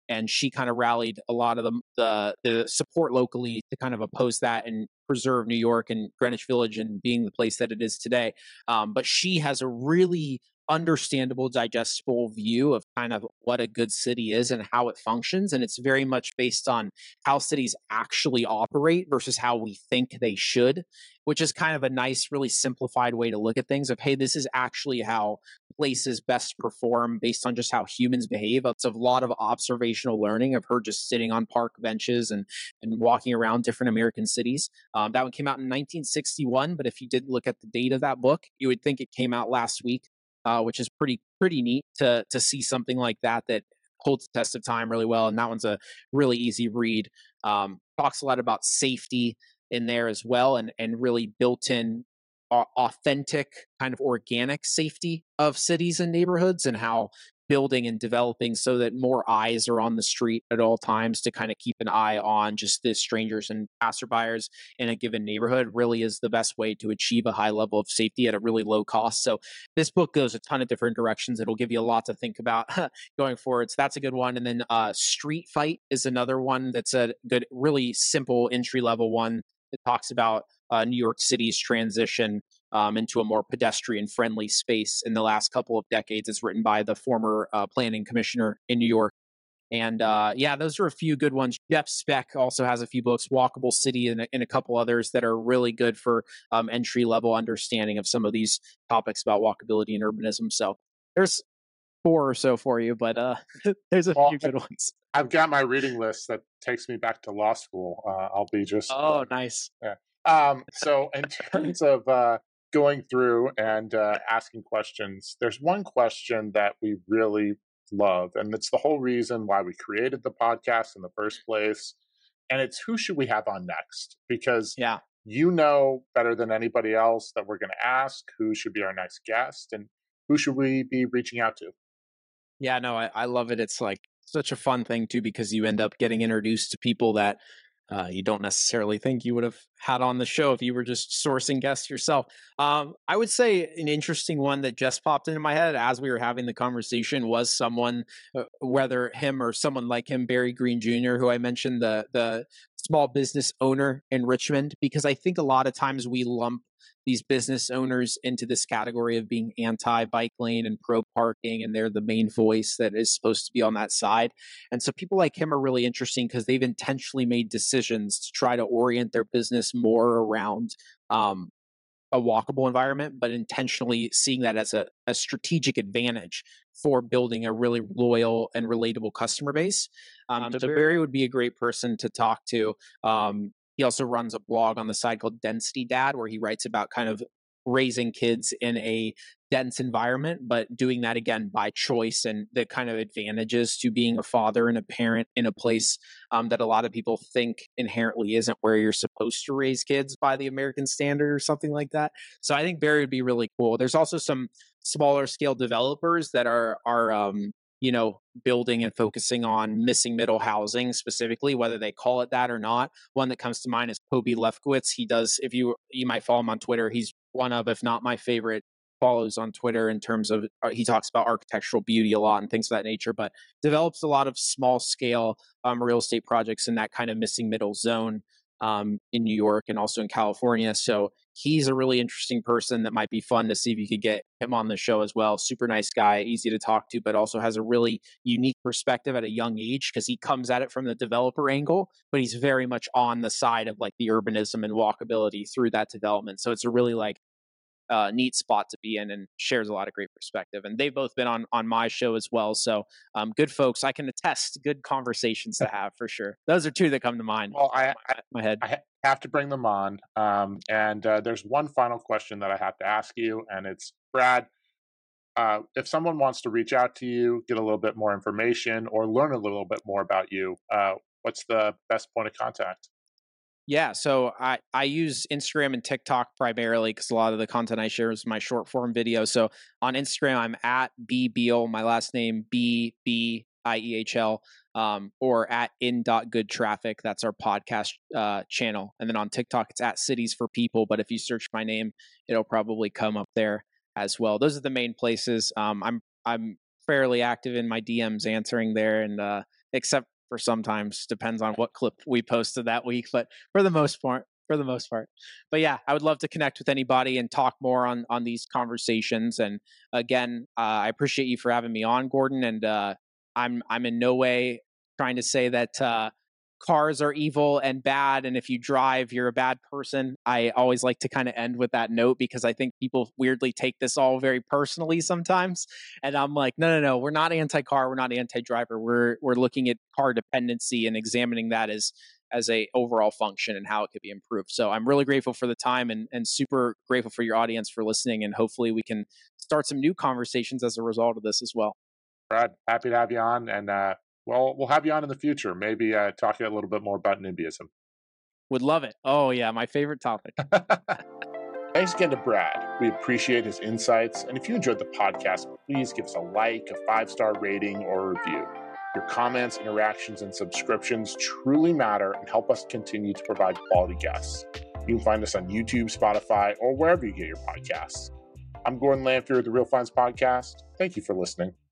and she kind of rallied a lot of the, the the support locally to kind of oppose that and preserve New York and Greenwich Village and being the place that it is today. Um, but she has a really understandable, digestible view of kind of what a good city is and how it functions. And it's very much based on how cities actually operate versus how we think they should, which is kind of a nice, really simplified way to look at things of, hey, this is actually how places best perform based on just how humans behave. It's a lot of observational learning of her just sitting on park benches and, and walking around different American cities. Um, that one came out in nineteen sixty-one, but if you did look at the date of that book, you would think it came out last week. Uh, which is pretty pretty neat to to see something like that that holds the test of time really well. And that one's a really easy read. Um, talks a lot about safety in there as well, and and really built in uh, authentic kind of organic safety of cities and neighborhoods, and how building and developing so that more eyes are on the street at all times to kind of keep an eye on just the strangers and passerbyers in a given neighborhood really is the best way to achieve a high level of safety at a really low cost. So this book goes a ton of different directions. It'll give you a lot to think about going forward. So that's a good one. And then uh, Street Fight is another one that's a good, really simple entry level one that talks about uh, New York City's transition Um, into a more pedestrian-friendly space in the last couple of decades. It's written by the former uh, planning commissioner in New York. And uh, yeah, those are a few good ones. Jeff Speck also has a few books, Walkable City and, and a couple others that are really good for um, entry-level understanding of some of these topics about walkability and urbanism. So there's four or so for you, but uh, there's a well, few good ones. I've got my reading list that takes me back to law school. Uh, I'll be just... Oh, uh, nice. Yeah. Um, so in terms of... Uh, going through and uh, asking questions, there's one question that we really love, and it's the whole reason why we created the podcast in the first place. And it's, who should we have on next? Because yeah, you know better than anybody else that we're going to ask who should be our next guest and who should we be reaching out to. Yeah, no, I, I love it. It's like such a fun thing too, because you end up getting introduced to people that Uh, you don't necessarily think you would have had on the show if you were just sourcing guests yourself. Um, I would say an interesting one that just popped into my head as we were having the conversation was someone, uh, whether him or someone like him, Barry Green Junior, who I mentioned, the the small business owner in Richmond, because I think a lot of times we lump these business owners into this category of being anti-bike lane and pro-parking, and they're the main voice that is supposed to be on that side. And so people like him are really interesting because they've intentionally made decisions to try to orient their business more around um, a walkable environment, but intentionally seeing that as a, a strategic advantage for building a really loyal and relatable customer base. Um, so Barry would be a great person to talk to. Um, he also runs a blog on the side called Density Dad, where he writes about kind of raising kids in a dense environment, but doing that again by choice, and the kind of advantages to being a father and a parent in a place um, that a lot of people think inherently isn't where you're supposed to raise kids by the American standard or something like that. So I think Barry would be really cool. There's also some smaller scale developers that are are um, you know, building and focusing on missing middle housing specifically, whether they call it that or not. One that comes to mind is Kobe Lefkowitz. He does, if you you might follow him on Twitter, he's one of, if not my favorite follows on Twitter in terms of, uh, he talks about architectural beauty a lot and things of that nature, but develops a lot of small scale um, real estate projects in that kind of missing middle zone um, in New York and also in California. So he's a really interesting person that might be fun to see if you could get him on the show as well. Super nice guy, easy to talk to, but also has a really unique perspective at a young age because he comes at it from the developer angle, but he's very much on the side of like the urbanism and walkability through that development. So it's a really like uh, neat spot to be in, and shares a lot of great perspective. And they've both been on on my show as well. So um, good folks. I can attest, good conversations to have for sure. Those are two that come to mind. Well, I, my, my head. I have to bring them on. Um, and uh, there's one final question that I have to ask you, and it's, Brad, uh, if someone wants to reach out to you, get a little bit more information, or learn a little bit more about you, uh, what's the best point of contact? Yeah, so I, I use Instagram and TikTok primarily because a lot of the content I share is my short form video. So on Instagram, I'm at B Beal, my last name B B I E H L, um, or at in.goodtraffic. That's our podcast uh, channel. And then on TikTok, it's at Cities for People. But if you search my name, it'll probably come up there as well. Those are the main places. Um, I'm I'm fairly active in my D Ms answering there, and uh, except for sometimes, depends on what clip we posted that week. But for the most part, for the most part. But yeah, I would love to connect with anybody and talk more on on these conversations. And again, uh, I appreciate you for having me on, Gordon. And uh, I'm I'm in no way trying to say that uh, cars are evil and bad, and if you drive, you're a bad person. I always like to kind of end with that note because I think people weirdly take this all very personally sometimes. And I'm like, no, no, no, we're not anti-car, we're not anti-driver. We're we're looking at car dependency and examining that as as a overall function and how it could be improved. So I'm really grateful for the time and, and super grateful for your audience for listening. And hopefully we can start some new conversations as a result of this as well. Brad, happy to have you on. And uh, well, we'll have you on in the future. Maybe uh, talking a little bit more about NIMBYism. Would love it. Oh yeah, my favorite topic. Thanks again to Brad. We appreciate his insights. And if you enjoyed the podcast, please give us a like, a five-star rating, or a review. Your comments, interactions, and subscriptions truly matter and help us continue to provide quality guests. You can find us on YouTube, Spotify, or wherever you get your podcasts. I'm Gordon Lanfear of the Real Finds Podcast. Thank you for listening.